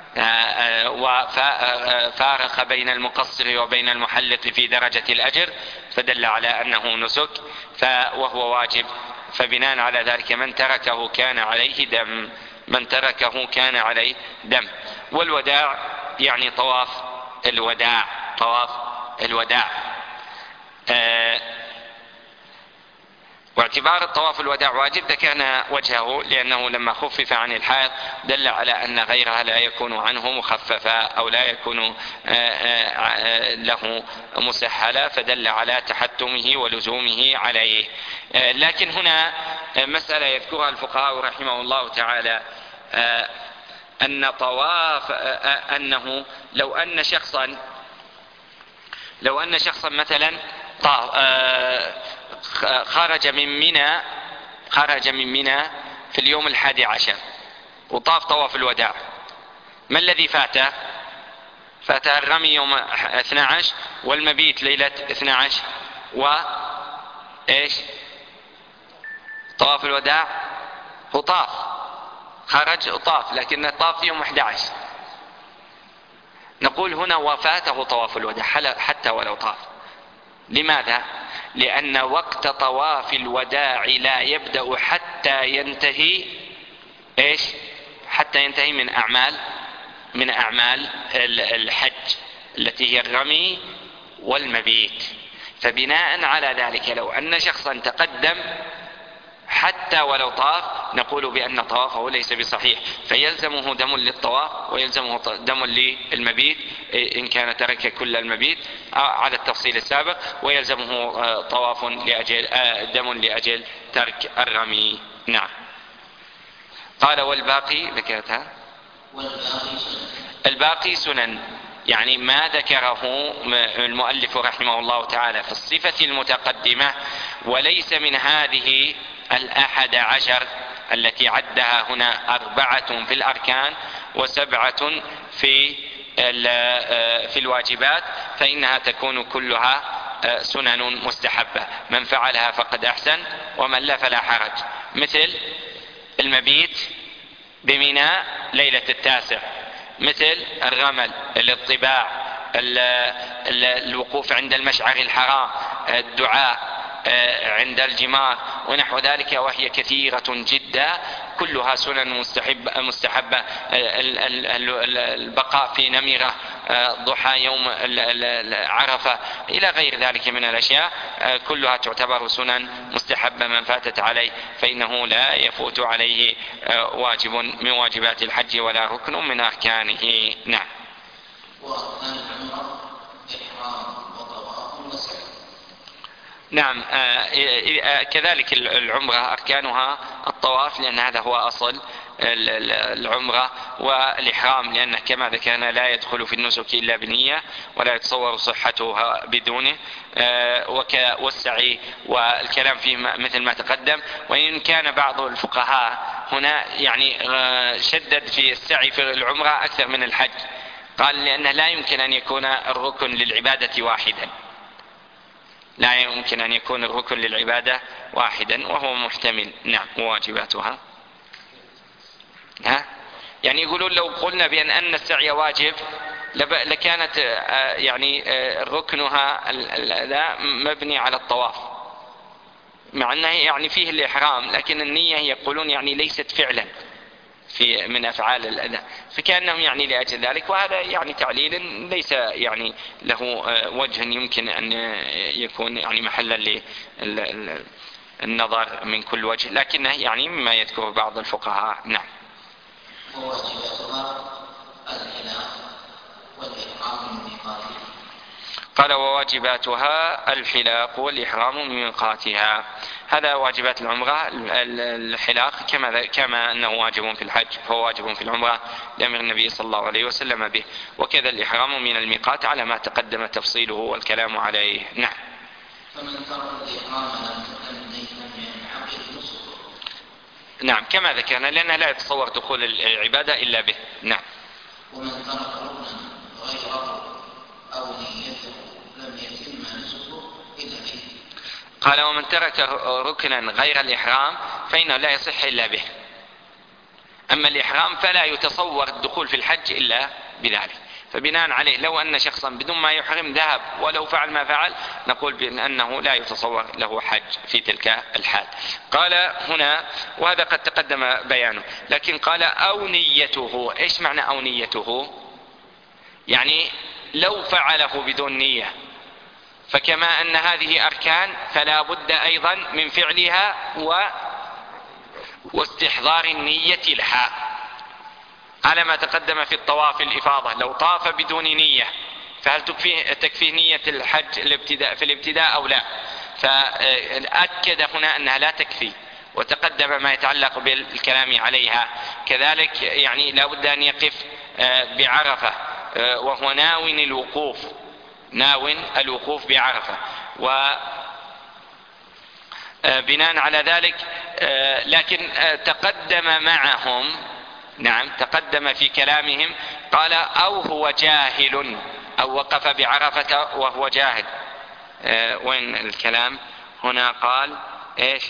وفارق بين المقصر وبين المحلق في درجة الأجر، فدل على أنه نسك وهو واجب. فبناء على ذلك من تركه كان عليه دم من تركه كان عليه دم. والوداع يعني طواف الوداع طواف الوداع آه واعتبار الطواف الوداع واجب ذكرنا وجهه، لأنه لما خفف عن الحائض دل على أن غيرها لا يكون عنه مخففا أو لا يكون له مسهلا، فدل على تحتمه ولزومه عليه. لكن هنا مسألة يذكرها الفقهاء رحمه الله تعالى، أن طواف أنه لو أن شخصا لو أن شخصا مثلا خرج من منى خرج من منى في اليوم الحادي عشر وطاف طواف الوداع، ما الذي فاته؟ فاته الرمي يوم اثني عشر والمبيت ليلة اثني عشر وإيش طواف الوداع هو طاف خرج وطاف، لكنه طاف يوم أحد عشر. نقول هنا وفاته طواف الوداع حتى ولو طاف. لماذا؟ لأن وقت طواف الوداع لا يبدأ حتى ينتهي إيش؟ حتى ينتهي من أعمال من أعمال الحج التي هي الرمي والمبيت. فبناء على ذلك لو أن شخصا تقدم حتى ولو طاف نقول بأن طوافه ليس بصحيح، فيلزمه دم للطواف ويلزمه دم للمبيت إن كان ترك كل المبيت على التفصيل السابق، ويلزمه طواف لأجل دم لأجل ترك الرمي. نعم. قال والباقي ذكرتها الباقي سنن، يعني ما ذكره المؤلف رحمه الله تعالى في الصفة المتقدمة وليس من هذه الأحد عشر التي عدها هنا أربعة في الأركان وسبعة في في الواجبات، فإنها تكون كلها سنن مستحبة، من فعلها فقد أحسن ومن لا فلا حرج. مثل المبيت بمنى ليلة التاسع، مثل الرمل، الاطباع، الوقوف عند المشعر الحرام، الدعاء عند الجمار ونحو ذلك، وهي كثيرة جدا كلها سنن مستحبة مستحبة. البقاء في نمرة ضحى يوم عرفة إلى غير ذلك من الأشياء كلها تعتبر سنن مستحبة، من فاتت عليه فإنه لا يفوت عليه واجب من واجبات الحج ولا ركن من أركانه. نعم. وأركان العمرة إحرام وطواف وسعي. نعم. كذلك العمرة أركانها الطواف لأن هذا هو أصل العمرة، والإحرام لأنه كما ذكرنا لا يدخل في النسك إلا بنية ولا يتصور صحتها بدونه، والسعي والكلام فيه مثل ما تقدم. وإن كان بعض الفقهاء هنا يعني شدد في السعي في العمرة أكثر من الحج، قال لأنه لا يمكن أن يكون الركن للعبادة واحدا لا يمكن أن يكون الركن للعبادة واحدا وهو محتمل. نعم. واجباتها ها يعني يقولون لو قلنا بأن أن السعي واجب لكانت يعني ركنها لا مبني على الطواف، مع أنه يعني فيه الإحرام لكن النية يقولون يعني ليست فعلا في من أفعال الأداء، فكأنهم يعني لأجل ذلك، وهذا يعني تعليل ليس يعني له وجه يمكن أن يكون يعني محلا للنظر من كل وجه، لكنه يعني مما يذكر بعض الفقهاء. نعم. وواجباتها الحلاق والإحرام من ميقاتها. قال وواجباتها الحلاق والإحرام من ميقاتها. هذا واجبات العمرة. الحلاق كما كما أنه واجب في الحج فهو واجب في العمرة لأمر النبي صلى الله عليه وسلم به، وكذا الإحرام من الميقات على ما تقدم تفصيله والكلام عليه. نعم. فمن ترك الإحرام لم يعقد نسكه. نعم كما ذكرنا لأنه لا يتصور دخول العبادة إلا به. نعم. ومن ترك ركنا غيره أو نيته لم يتم نسكه إلا به. قال ومن ترك ركنا غير الإحرام فإنه لا يصح إلا به، أما الإحرام فلا يتصور الدخول في الحج إلا بذلك، فبناء عليه لو أن شخصا بدون ما يحرم ذهب ولو فعل ما فعل نقول بأنه لا يتصور له حج في تلك الحال. قال هنا وهذا قد تقدم بيانه، لكن قال أو نيته. إيش معنى أو نيته؟ يعني لو فعله بدون نية، فكما أن هذه أركان فلا بد أيضا من فعلها و واستحضار النية لها، على ما تقدم في الطواف الإفاضة. لو طاف بدون نية فهل تكفيه, تكفيه نية الحج الابتداء في الابتداء أو لا؟ فأكد هنا أنها لا تكفي، وتقدم ما يتعلق بالكلام عليها. كذلك يعني لا بد أن يقف بعرفة وهو ناو الوقوف ناو الوقوف بعرفة، وبناء على ذلك لكن تقدم معهم نعم تقدم في كلامهم قال أو هو جاهل أو وقف بعرفة وهو جاهل. وين الكلام هنا؟ قال إيش؟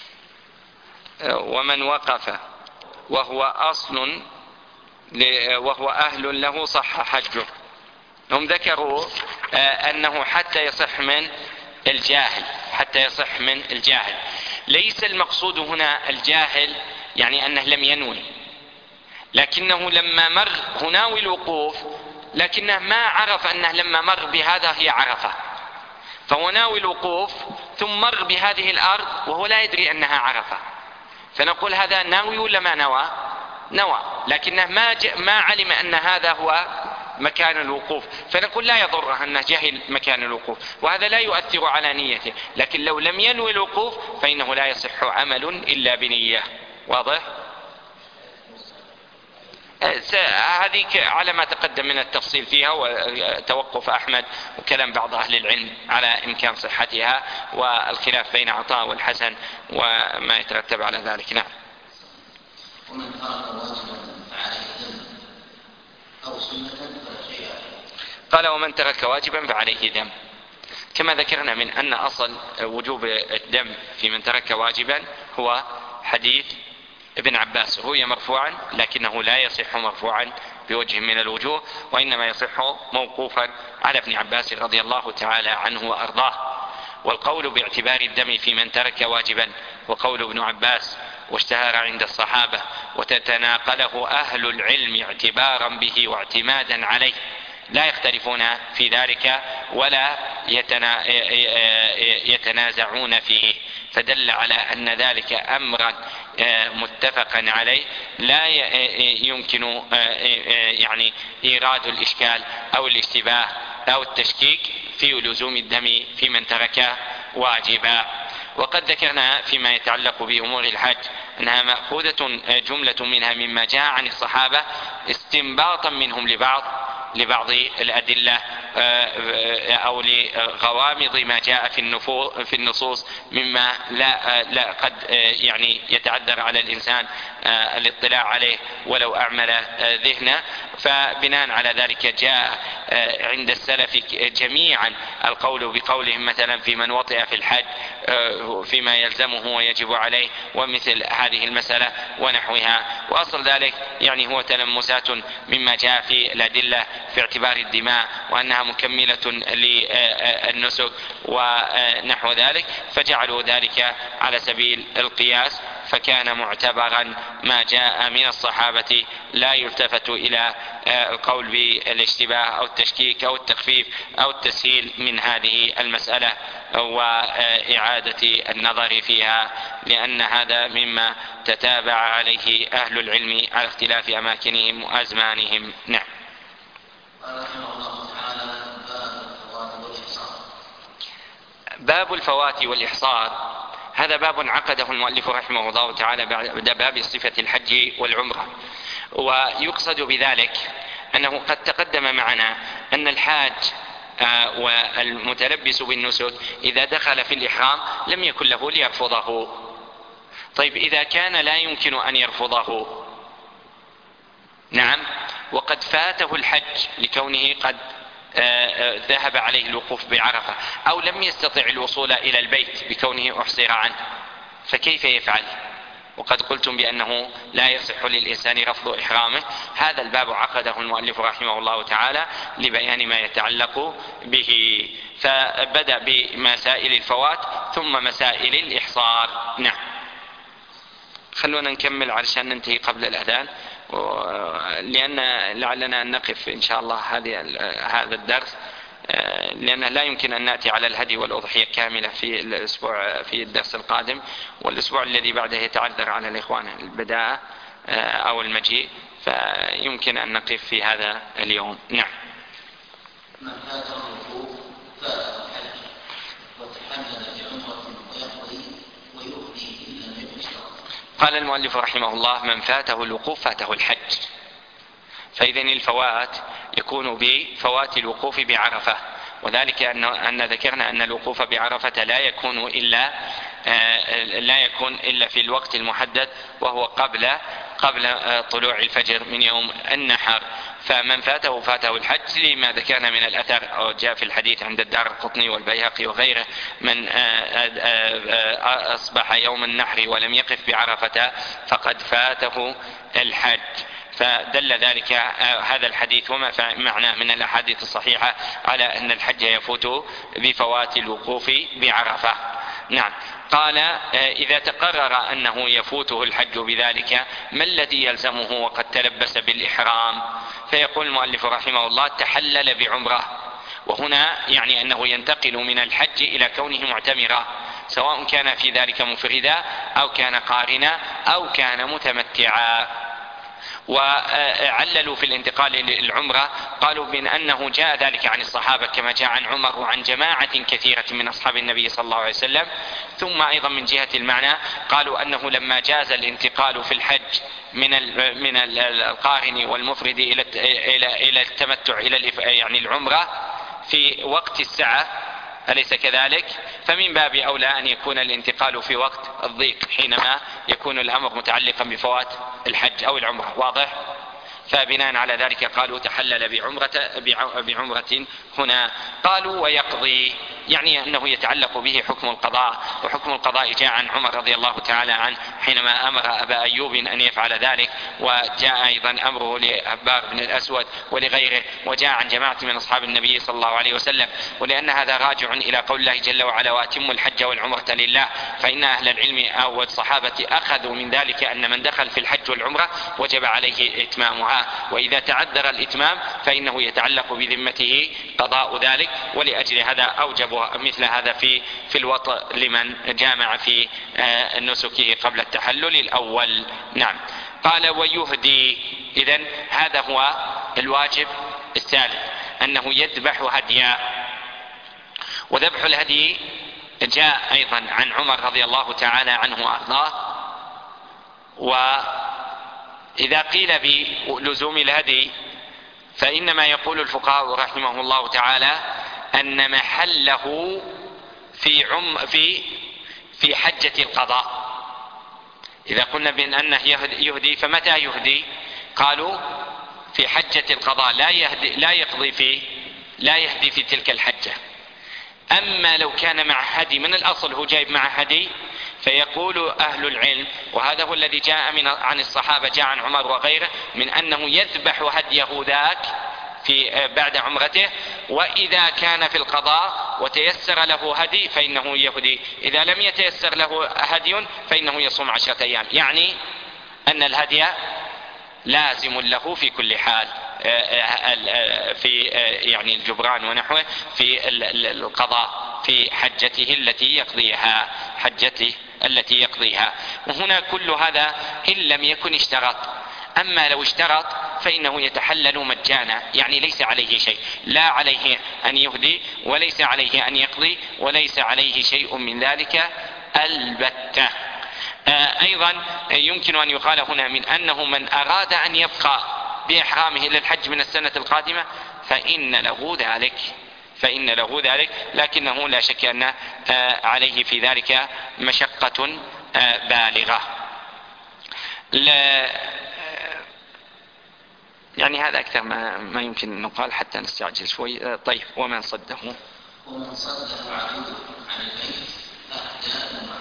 ومن وقف وهو أصل وهو أهل له صح حجه. هم ذكروا أنه حتى يصح من الجاهل، حتى يصح من الجاهل. ليس المقصود هنا الجاهل يعني أنه لم ينوي، لكنه لما مر هناوي الوقوف لكنه ما عرف أنه لما مر بهذا هي عرفة، فهو ناوي الوقوف ثم مر بهذه الأرض وهو لا يدري أنها عرفة، فنقول هذا ناوي ولا ما نوى؟ نوى، لكنه ما, ما علم أن هذا هو مكان الوقوف، فنقول لا يضره أنه جهل مكان الوقوف، وهذا لا يؤثر على نيته. لكن لو لم ينوي الوقوف فإنه لا يصح عمل إلا بنية. واضح؟ هذه على ما تقدم من التفصيل فيها، وتوقف أحمد وكلام بعض أهل العلم على إمكان صحتها، والخلاف بين عطاء والحسن وما يترتب على ذلك. نعم. ومن ترك واجبا فعليه ذنب أو سنة فلا شيء عليه. قال ومن ترك واجبا فعليه ذنب، كما ذكرنا من أن أصل وجوب الدم في من ترك واجبا هو حديث ابن عباس، روي مرفوعا لكنه لا يصح مرفوعا بوجه من الوجوه، وإنما يصح موقوفا على ابن عباس رضي الله تعالى عنه وأرضاه. والقول باعتبار الدم في من ترك واجبا وقول ابن عباس واشتهر عند الصحابة وتتناقله أهل العلم اعتبارا به واعتمادا عليه، لا يختلفون في ذلك ولا يتنازعون فيه، فدل على أن ذلك أمرا متفقا عليه لا يمكن يعني إيراد الإشكال أو الاشتباه أو التشكيك في لزوم الدم في من ترك واجبا. وقد ذكرنا فيما يتعلق بأمور الحج أنها مأخوذة جملة منها مما جاء عن الصحابة استنباطا منهم لبعض لبعض الأدلة أو لغوامض ما جاء في النصوص مما لا, لا قد يعني يتعذر على الإنسان الاطلاع عليه ولو أعمل ذهنه. فبناء على ذلك جاء عند السلف جميعا القول بقولهم مثلا في من وطئ في الحج فيما يلزمه ويجب عليه ومثل هذه المسألة ونحوها. وأصل ذلك يعني هو تلمسات مما جاء في الأدلة في اعتبار الدماء وأنها مكملة للنسك ونحو ذلك، فجعلوا ذلك على سبيل القياس، فكان معتبرا ما جاء من الصحابة لا يلتفت إلى القول بالاشتباه أو التشكيك أو التخفيف أو التسهيل من هذه المسألة وإعادة النظر فيها، لأن هذا مما تتابع عليه أهل العلم على اختلاف أماكنهم وأزمانهم. نعم. باب الفوات والإحصار هذا باب عقده المؤلف رحمه الله تعالى بعد باب صفة الحج والعمرة، ويقصد بذلك أنه قد تقدم معنا أن الحاج والمتلبس بالنسك إذا دخل في الإحرام لم يكن له ليرفضه. طيب إذا كان لا يمكن أن يرفضه، نعم، وقد فاته الحج لكونه قد ذهب عليه الوقوف بعرفة أو لم يستطع الوصول إلى البيت بكونه أحصر عنه، فكيف يفعل؟ وقد قلتم بأنه لا يصح للإنسان رفض إحرامه. هذا الباب عقده المؤلف رحمه الله تعالى لبيان ما يتعلق به، فبدأ بمسائل الفوات ثم مسائل الإحصار. نعم. خلونا نكمل علشان ننتهي قبل الأذان، لأن لعلنا أن نقف إن شاء الله هذا الدرس، لأنه لا يمكن أن نأتي على الهدي والأضحية كاملة في الأسبوع في الدرس القادم، والأسبوع الذي بعده يتعذر على الإخوان البداءة أو المجيء، فيمكن أن نقف في هذا اليوم. نعم. من فاته الوقوف فات الحج وتحمل بعمرة ويقضي ويؤذي إن لم يكن شرطا. قال المؤلف رحمه الله من فاته الوقوف فاته الحج، فإذن الفوات يكون بفوات الوقوف بعرفة، وذلك أن, أن ذكرنا أن الوقوف بعرفة لا يكون إلا لا يكون إلا في الوقت المحدد وهو قبل قبل طلوع الفجر من يوم النحر. فمن فاته فاته الحج لما ذكرنا من الأثر أو جاء في الحديث عند الدارقطني والبيهقي وغيره، من أصبح يوم النحر ولم يقف بعرفة فقد فاته الحج. فدل ذلك هذا الحديث وما معناه من الأحاديث الصحيحة على أن الحج يفوت بفوات الوقوف بعرفة. نعم. قال إذا تقرر أنه يفوته الحج بذلك ما الذي يلزمه وقد تلبس بالإحرام؟ فيقول المؤلف رحمه الله تحلل بعمرة، وهنا يعني أنه ينتقل من الحج إلى كونه معتمرا، سواء كان في ذلك مفردا أو كان قارنا أو كان متمتعا. وعللوا في الانتقال للعمرة قالوا من أنه جاء ذلك عن الصحابة كما جاء عن عمر وعن جماعة كثيرة من أصحاب النبي صلى الله عليه وسلم. ثم أيضا من جهة المعنى قالوا أنه لما جاز الانتقال في الحج من من القارن والمفرد إلى إلى إلى التمتع إلى يعني العمرة في وقت السعة، أليس كذلك؟ فمن باب أولى أن يكون الانتقال في وقت الضيق حينما يكون الأمر متعلقا بفوات الحج أو العمرة. واضح؟ فبناء على ذلك قالوا تحلل بعمرة, بعمرة هنا. قالوا ويقضي، يعني أنه يتعلق به حكم القضاء، وحكم القضاء جاء عن عمر رضي الله تعالى عنه حينما أمر أبا أيوب أن يفعل ذلك، وجاء أيضا أمره لأبار بن الأسود ولغيره، وجاء عن جماعة من أصحاب النبي صلى الله عليه وسلم. ولأن هذا راجع إلى قول الله جل وعلا وأتموا الحج والعمرة لله، فإن أهل العلم أو الصحابة أخذوا من ذلك أن من دخل في الحج والعمرة وجب عليه إتمامها، وإذا تعذر الإتمام فإنه يتعلق بذمته قضاء ذلك. ولأجل هذا أوجبوا مثل هذا في في الوطء لمن جامع في نسكه قبل التحلل الأول. نعم. قال ويهدي، إذن هذا هو الواجب الثالث، أنه يذبح هديا. وذبح الهدي جاء أيضا عن عمر رضي الله تعالى عنه وأرضاه. وإذا قيل بلزوم الهدي فإنما يقول الفقهاء رحمه الله تعالى أن محله في عم في في حجة القضاء. إذا قلنا بأنه يهدي فمتى يهدي؟ قالوا في حجة القضاء، لا يهدي لا يقضي في لا يهدي في تلك الحجة. أما لو كان مع هدي، من الأصل هو جايب مع هدي، فيقول أهل العلم، وهذا هو الذي جاء من عن الصحابة جاء عن عمر وغيره، من أنه يذبح هديه ذاك في بعد عمرته، وإذا كان في القضاء وتيسر له هدي فإنه يهدي، إذا لم يتيسر له هدي فإنه يصوم عشرة أيام. يعني أن الهدي لازم له في كل حال، في يعني الجبران ونحوه في القضاء في حجته التي يقضيها حجته التي يقضيها. وهنا كل هذا إن لم يكن اشترط. أما لو اشترط فإنه يتحلل مجانا، يعني ليس عليه شيء، لا عليه أن يهدي وليس عليه أن يقضي وليس عليه شيء من ذلك البتة. أيضا يمكن أن يقال هنا من أنه من أراد أن يبقى بإحرامه للحج من السنة القادمة فإن له ذلك فإن له ذلك لكنه لا شك أن عليه في ذلك مشقة بالغة. يعني هذا أكثر ما, ما يمكن أن نقال حتى نستعجل شوي. طيب ومن صده ومن صده عن البيت أهدى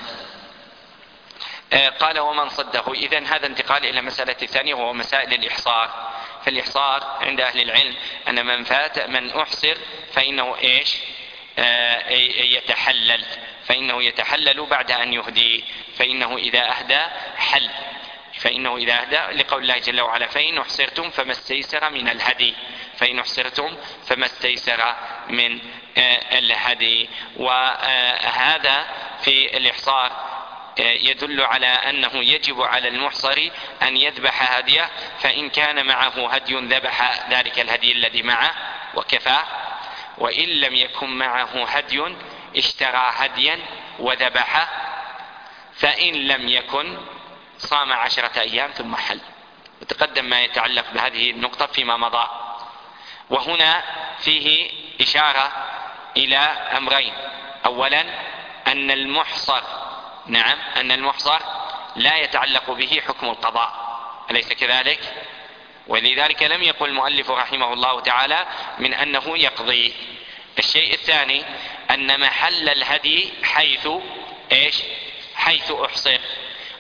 قال ومن صده. إذن هذا انتقال إلى مسألة الثانية وهو مسائل الإحصار. فالإحصار عند أهل العلم أن من فات من أحصر فإنه إيش آه يتحلل فإنه يتحلل بعد أن يهدي، فإنه إذا أهدى حل فإنه إذا أهدى لقول الله جل وعلا فإن أحصرتم فما استيسر من الهدي فإن أحصرتم فما استيسر من آه الهدي. وهذا في الإحصار يدل على أنه يجب على المحصر أن يذبح هديه، فإن كان معه هدي ذبح ذلك الهدي الذي معه وكفاه، وإن لم يكن معه هدي اشترى هديا وذبحه، فإن لم يكن صام عشرة أيام ثم حل. وتقدم ما يتعلق بهذه النقطة فيما مضى. وهنا فيه إشارة إلى أمرين. أولا أن المحصر نعم أن المحصر لا يتعلق به حكم القضاء، أليس كذلك؟ ولذلك لم يقل المؤلف رحمه الله تعالى من أنه يقضي. الشيء الثاني أن محل الهدي حيث إيش؟ حيث أحصر.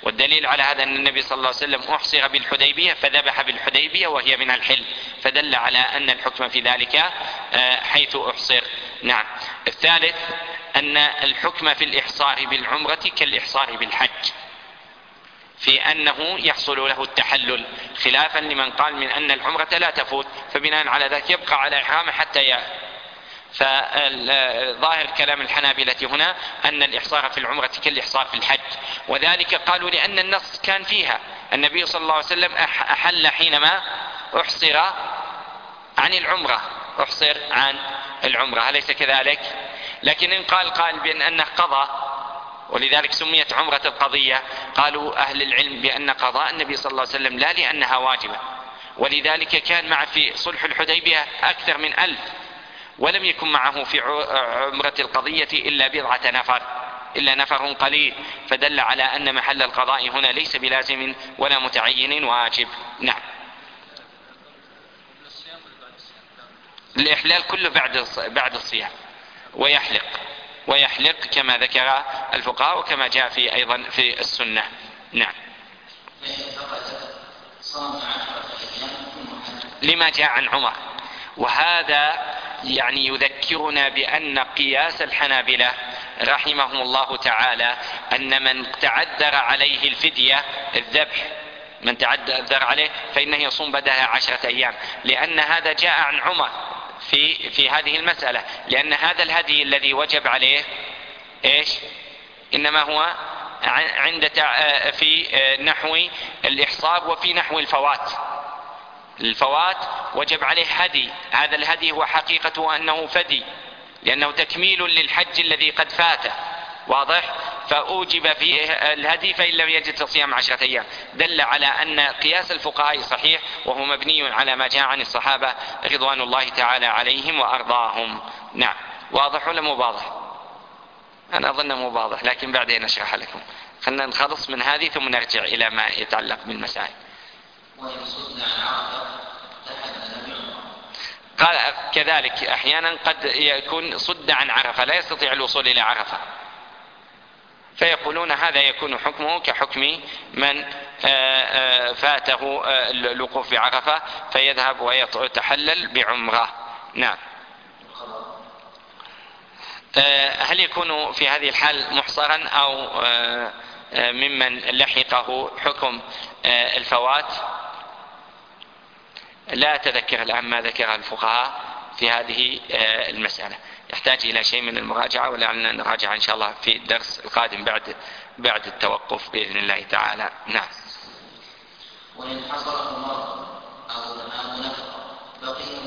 والدليل على هذا أن النبي صلى الله عليه وسلم أحصر بالحديبية فذبح بالحديبية وهي من الحل، فدل على أن الحكم في ذلك حيث أحصر. نعم. الثالث أن الحكم في الإحصار بالعمرة كالإحصار بالحج، في أنه يحصل له التحلل، خلافا لمن قال من أن العمرة لا تفوت، فبناء على ذلك يبقى على إحرامه حتى يأتي. فظاهر كلام الحنابلة هنا أن الإحصار في العمرة كالإحصار في الحج، وذلك قالوا لأن النص كان فيها. النبي صلى الله عليه وسلم أحل حينما أحصر عن العمرة، أحصر عن العمرة، أليس كذلك؟ لكن إن قال قال بأن أنه قضى، ولذلك سميت عمرة القضية، قالوا أهل العلم بأن قضاء النبي صلى الله عليه وسلم لا لأنها واجبة، ولذلك كان مع في صلح الحديبية أكثر من ألف، ولم يكن معه في عمرة القضية إلا بضعة نفر، إلا نفر قليل، فدل على أن محل القضاء هنا ليس بلازم ولا متعين واجب. نعم. الإحلال كله بعد بعد الصيام، ويحلق ويحلق كما ذكر الفقهاء وكما جاء في أيضا في السنة. نعم. لما جاء عن عمر، وهذا يعني يذكرنا بأن قياس الحنابلة رحمهم الله تعالى أن من تعذر عليه الفدية الذبح، من تعذر عليه فإنه يصوم بدلها عشرة أيام، لأن هذا جاء عن عمر في في هذه المسألة، لأن هذا الهدي الذي وجب عليه إيش؟ إنما هو عند في نحو الإحصار وفي نحو الفوات. الفوات وجب عليه هدي، هذا الهدي هو حقيقته أنه فدي، لأنه تكميل للحج الذي قد فاته، واضح؟ فأوجب فيه الهدي، فإن لم يجد صيام عشرة أيام. دل على أن قياس الفقهاء صحيح، وهو مبني على ما جاء عن الصحابة رضوان الله تعالى عليهم وأرضاهم. نعم. واضح ولا مو واضح؟ أنا أظن مو واضح، لكن بعدين أشرح لكم. خلنا نخلص من هذه ثم نرجع إلى ما يتعلق بالمسائل. قال كذلك أحيانا قد يكون صد عن عرفة، لا يستطيع الوصول إلى عرفة، فيقولون هذا يكون حكمه كحكم من فاته الوقوف بعرفة فيذهب ويتحلل بعمرة. نعم. هل يكون في هذه الحال محصرا أو ممن لحقه حكم الفوات؟ لا أتذكر الآن ما ذكر الفقهاء في هذه المسألة، يحتاج إلى شيء من المراجعة، ولعلنا نراجع إن شاء الله في الدرس القادم بعد بعد التوقف بإذن الله تعالى. نعم. وإن حصل مرض أو نفقة بقي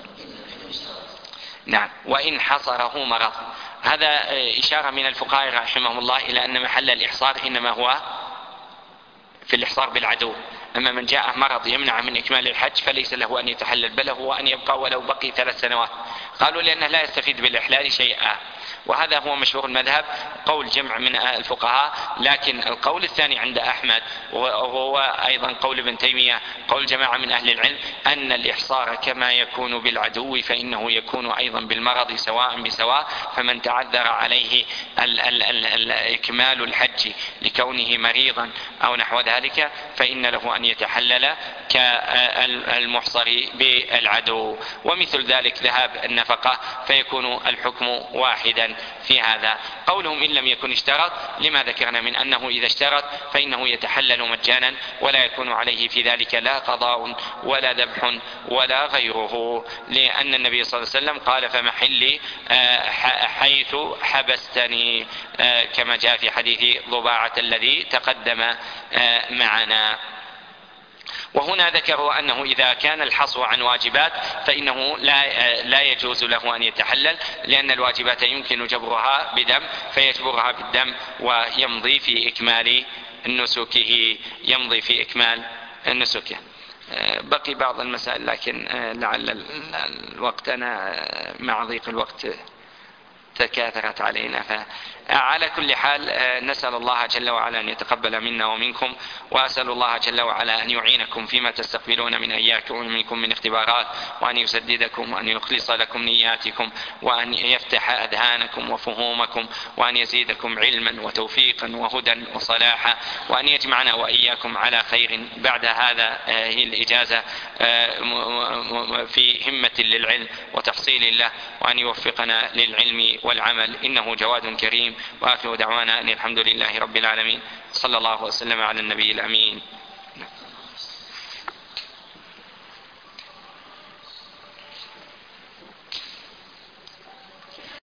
نعم. وإن حصره مرض، هذا إشارة من الفقهاء رحمهم الله إلى أن محل الإحصار إنما هو في الإحصار بالعدو، أما من جاء مرض يمنع من إكمال الحج فليس له أن يتحلل، بل هو أن يبقى ولو بقي ثلاث سنوات. قالوا لأنه لا يستفيد بالإحلال شيئا، وهذا هو مشهور المذهب، قول جمع من الفقهاء. لكن القول الثاني عند أحمد وهو أيضا قول ابن تيمية، قول جماعة من أهل العلم، أن الإحصار كما يكون بالعدو فإنه يكون أيضا بالمرض سواء بسواء، فمن تعذر عليه ال ال ال ال إكمال الحج لكونه مريضا أو نحو ذلك فإن له أن يتحلل كالمحصر بالعدو. ومثل ذلك ذهاب النفقة، فيكون الحكم واحدا في هذا. قولهم إن لم يكن اشترط، لما ذكرنا من أنه إذا اشترط فإنه يتحلل مجانا ولا يكون عليه في ذلك لا قضاء ولا ذبح ولا غيره، لأن النبي صلى الله عليه وسلم قال فمحلي حيث حبستني، كما جاء في حديث ضباعة الذي تقدم معنا. وهنا ذكروا أنه إذا كان الحصو عن واجبات فإنه لا, لا يجوز له أن يتحلل، لأن الواجبات يمكن جبرها بدم فيجبرها بالدم ويمضي في إكمال نسكه يمضي في إكمال نسكه. بقي بعض المسائل، لكن لعل الوقت أنا مع ضيق الوقت تكاثرت علينا. فعلى كل حال نسأل الله جل وعلا أن يتقبل منا ومنكم، وأسأل الله جل وعلا أن يعينكم فيما تستقبلون من أياكم ومنكم من اختبارات، وأن يسددكم وأن يخلص لكم نياتكم، وأن يفتح أذهانكم وفهومكم، وأن يزيدكم علما وتوفيقا وهدى وصلاحا، وأن يجمعنا وإياكم على خير بعد هذا هي الإجازة في همة للعلم وتحصيل الله، وأن يوفقنا للعلم والعمل إنه جواد كريم. وآخر دعوانا أن الحمد لله رب العالمين، صلى الله وسلم على النبي الأمين.